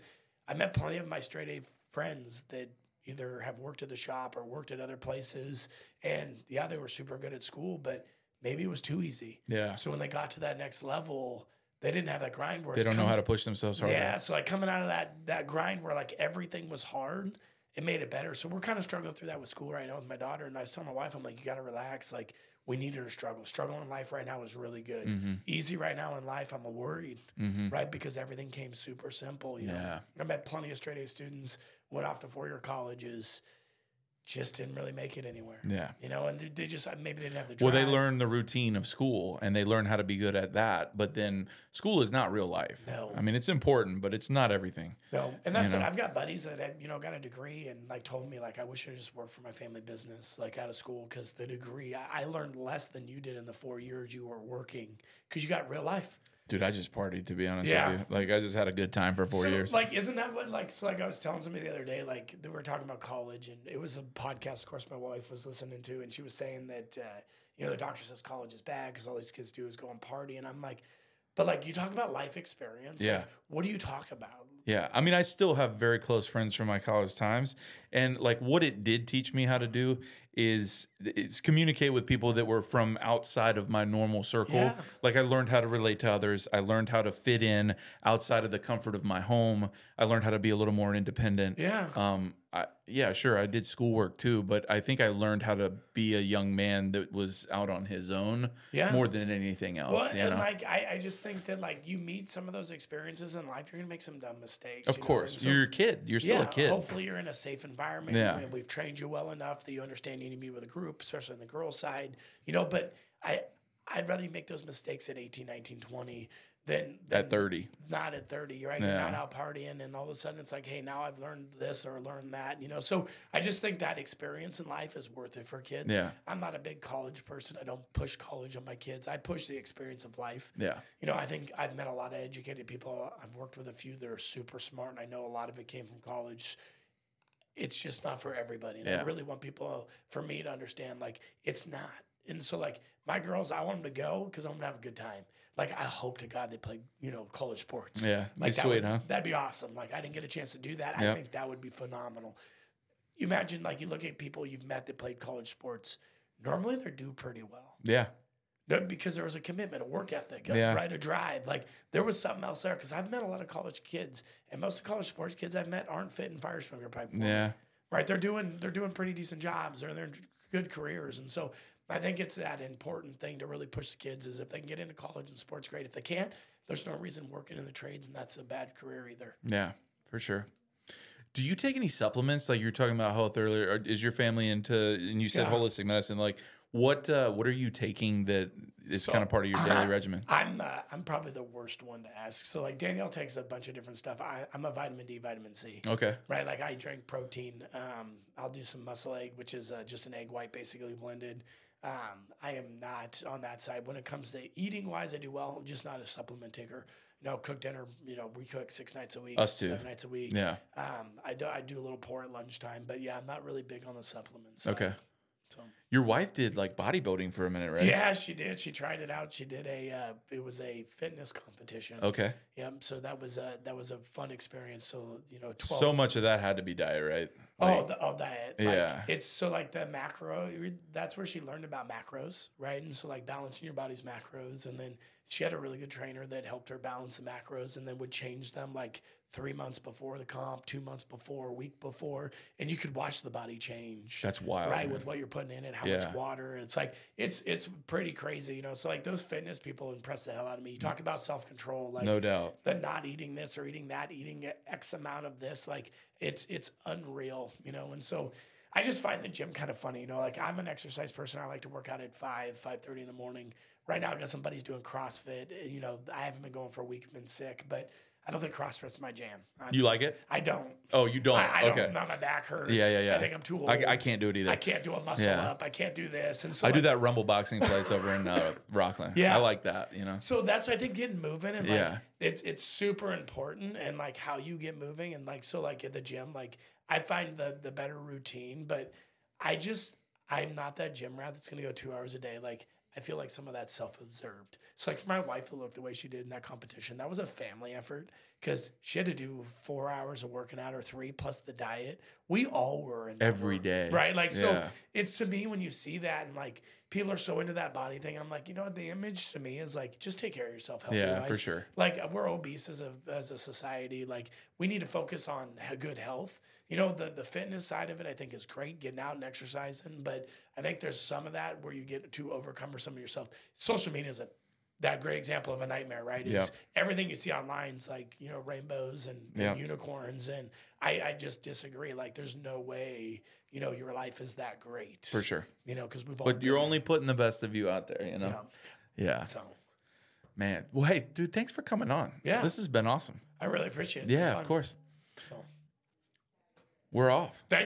I met plenty of my straight A friends that either have worked at the shop or worked at other places. And yeah, they were super good at school, but maybe it was too easy. Yeah. So when they got to that next level, they didn't have that grind where They it's don't know come- how to push themselves harder. Yeah, so like coming out of that that grind where like everything was hard, it made it better. So we're kind of struggling through that with school right now with my daughter. And I was telling my wife, I'm like, you got to relax. Like we need her to struggle. Struggle in life right now is really good. Mm-hmm. Easy right now in life, I'm worried, Mm-hmm. right? Because everything came super simple. You know, Yeah. I met plenty of straight A students, went off to four year colleges, just didn't really make it anywhere. Yeah. You know, and they, they just maybe they didn't have the Well, drive. they learn the routine of school and they learn how to be good at that. But then school is not real life. No. I mean, it's important, but it's not everything. No, and that's You it. know? I've got buddies that have, you know, got a degree and like told me like I wish I just worked for my family business like out of school because the degree I, I learned less than you did in the four years you were working because you got real life. Dude, I just partied, to be honest Yeah. with you. Like, I just had a good time for four so, years. Like, isn't that what like so? Like I was telling somebody the other day, like they were talking about college, and it was a podcast, of course, my wife was listening to, and she was saying that uh, you know the doctor says college is bad because all these kids do is go and party, and I'm like, but like you talk about life experience, Yeah. Like, what do you talk about? Yeah. I mean, I still have very close friends from my college times. And like what it did teach me how to do is, is communicate with people that were from outside of my normal circle. Yeah. Like I learned how to relate to others. I learned how to fit in outside of the comfort of my home. I learned how to be a little more independent. Yeah. Um, I, yeah, sure. I did schoolwork too, but I think I learned how to be a young man that was out on his own Yeah. more than anything else. Well, you and know? like I, I just think that like you meet some of those experiences in life, you're gonna make some dumb mistakes. Of you know? course, And so- you're a kid. You're still yeah, a kid. Hopefully, you're in a safe environment. Yeah. And we've trained you well enough that you understand you need to be with a group, especially on the girls' side. You know, but I, I'd rather you make those mistakes at eighteen, nineteen, twenty than, than At thirty. Not at thirty, right? You're Yeah. not out partying, and all of a sudden it's like, hey, now I've learned this or learned that. You know, so I just think that experience in life is worth it for kids. Yeah. I'm not a big college person. I don't push college on my kids. I push the experience of life. Yeah. You know, I think I've met a lot of educated people. I've worked with a few that are super smart, and I know a lot of it came from college. It's just not for everybody. And Yeah. I really want people, for me to understand, like, it's not. And so, like, my girls, I want them to go because I'm going to have a good time. Like, I hope to God they play, you know, college sports. Yeah. Like, Be that sweet, would, huh? That'd be awesome. Like, I didn't get a chance to do that. I Yep. think that would be phenomenal. You imagine, like, you look at people you've met that played college sports. Normally, they do pretty well. Yeah. No, because there was a commitment, a work ethic, a, Yeah. right, a drive. Like there was something else there. Because I've met a lot of college kids, and most of the college sports kids I've met aren't fit in fire sprinkler pipe. Yeah. Right, they're doing they're doing pretty decent jobs, or they're in good careers, and so I think it's that important thing to really push the kids is if they can get into college and sports, great. If they can't, there's no reason working in the trades, and that's a bad career either. Yeah, for sure. Do you take any supplements? Like you were talking about health earlier. Or is your family into? And you said Yeah. holistic medicine. Like what? Uh, what are you taking that is So, kind of part of your daily I- regimen? I'm uh, I'm probably the worst one to ask. So like Danielle takes a bunch of different stuff. I, I'm a vitamin D, vitamin C. Okay. Right, like I drink protein. Um, I'll do some muscle egg, which is uh, just an egg white basically blended. Um, I am not on that side. When it comes to eating wise, I do well, just not a supplement taker. You know, cook dinner, you know, we cook six nights a week, Us too. seven nights a week. Yeah. Um, I do, I do a little pour at lunchtime, but yeah, I'm not really big on the supplements. side. Okay. So. Your wife did like bodybuilding for a minute, right? Yeah, she did. She tried it out. She did a. Uh, it was a fitness competition. Okay. Yep. So that was a that was a fun experience. So you know, twelve. So much of that had to be diet, right? Oh, Like, the, oh, diet. Like, Yeah. It's so like the macro, that's where she learned about macros, right? And so like balancing your body's macros. And then she had a really good trainer that helped her balance the macros and then would change them like three months before the comp, two months before, a week before. And you could watch the body change. That's wild. Right, man. with what you're putting in it, how Yeah. much water. It's like it's it's pretty crazy, you know. So like those fitness people impress the hell out of me. You talk about self control, like No doubt. the not eating this or eating that, eating X amount of this, like it's it's unreal, you know. And so I just find the gym kind of funny, you know. Like I'm an exercise person. I like to work out at five, five thirty in the morning. Right now, I got some buddies doing CrossFit. You know, I haven't been going for a week, been sick, but I don't think CrossFit's my jam. I, You like it? I don't. Oh, you don't? I, I okay. don't. Not my back hurts. Yeah, yeah, yeah. I think I'm too old. I, I can't do it either. I can't do a muscle Yeah. up. I can't do this. And so I do like, that Rumble boxing place over in uh, Rockland. Yeah. I like that, you know. So that's I think getting moving and like Yeah. it's it's super important and like how you get moving and like so like at the gym like I find the the better routine, but I just I'm not that gym rat that's gonna go two hours a day. Like I feel like some of that's self-observed. So like for my wife to look the way she did in that competition, that was a family effort because she had to do four hours of working out or three plus the diet. We all were in that Every work, day. right? Like, so Yeah. it's to me when you see that and like people are so into that body thing, I'm like, you know what? The image to me is like, just take care of yourself healthy Yeah, wise. for sure. Like we're obese as a, as a society. Like we need to focus on h- good health. You know, the, the fitness side of it, I think is great, getting out and exercising. But I think there's some of that where you get too over cumbersome of yourself. Social media is a that great example of a nightmare, right? Is Yeah. everything you see online is like, you know, rainbows and, and Yeah. unicorns. And I, I just disagree. Like there's no way, you know, your life is that great. For sure. You know, because we've all But you're been only putting the best of you out there, you know? there. Yeah. So Man. Well, hey, dude, thanks for coming on. Yeah. This has been awesome. I really appreciate it. It's Yeah, been of course. fun. So. We're off. Thank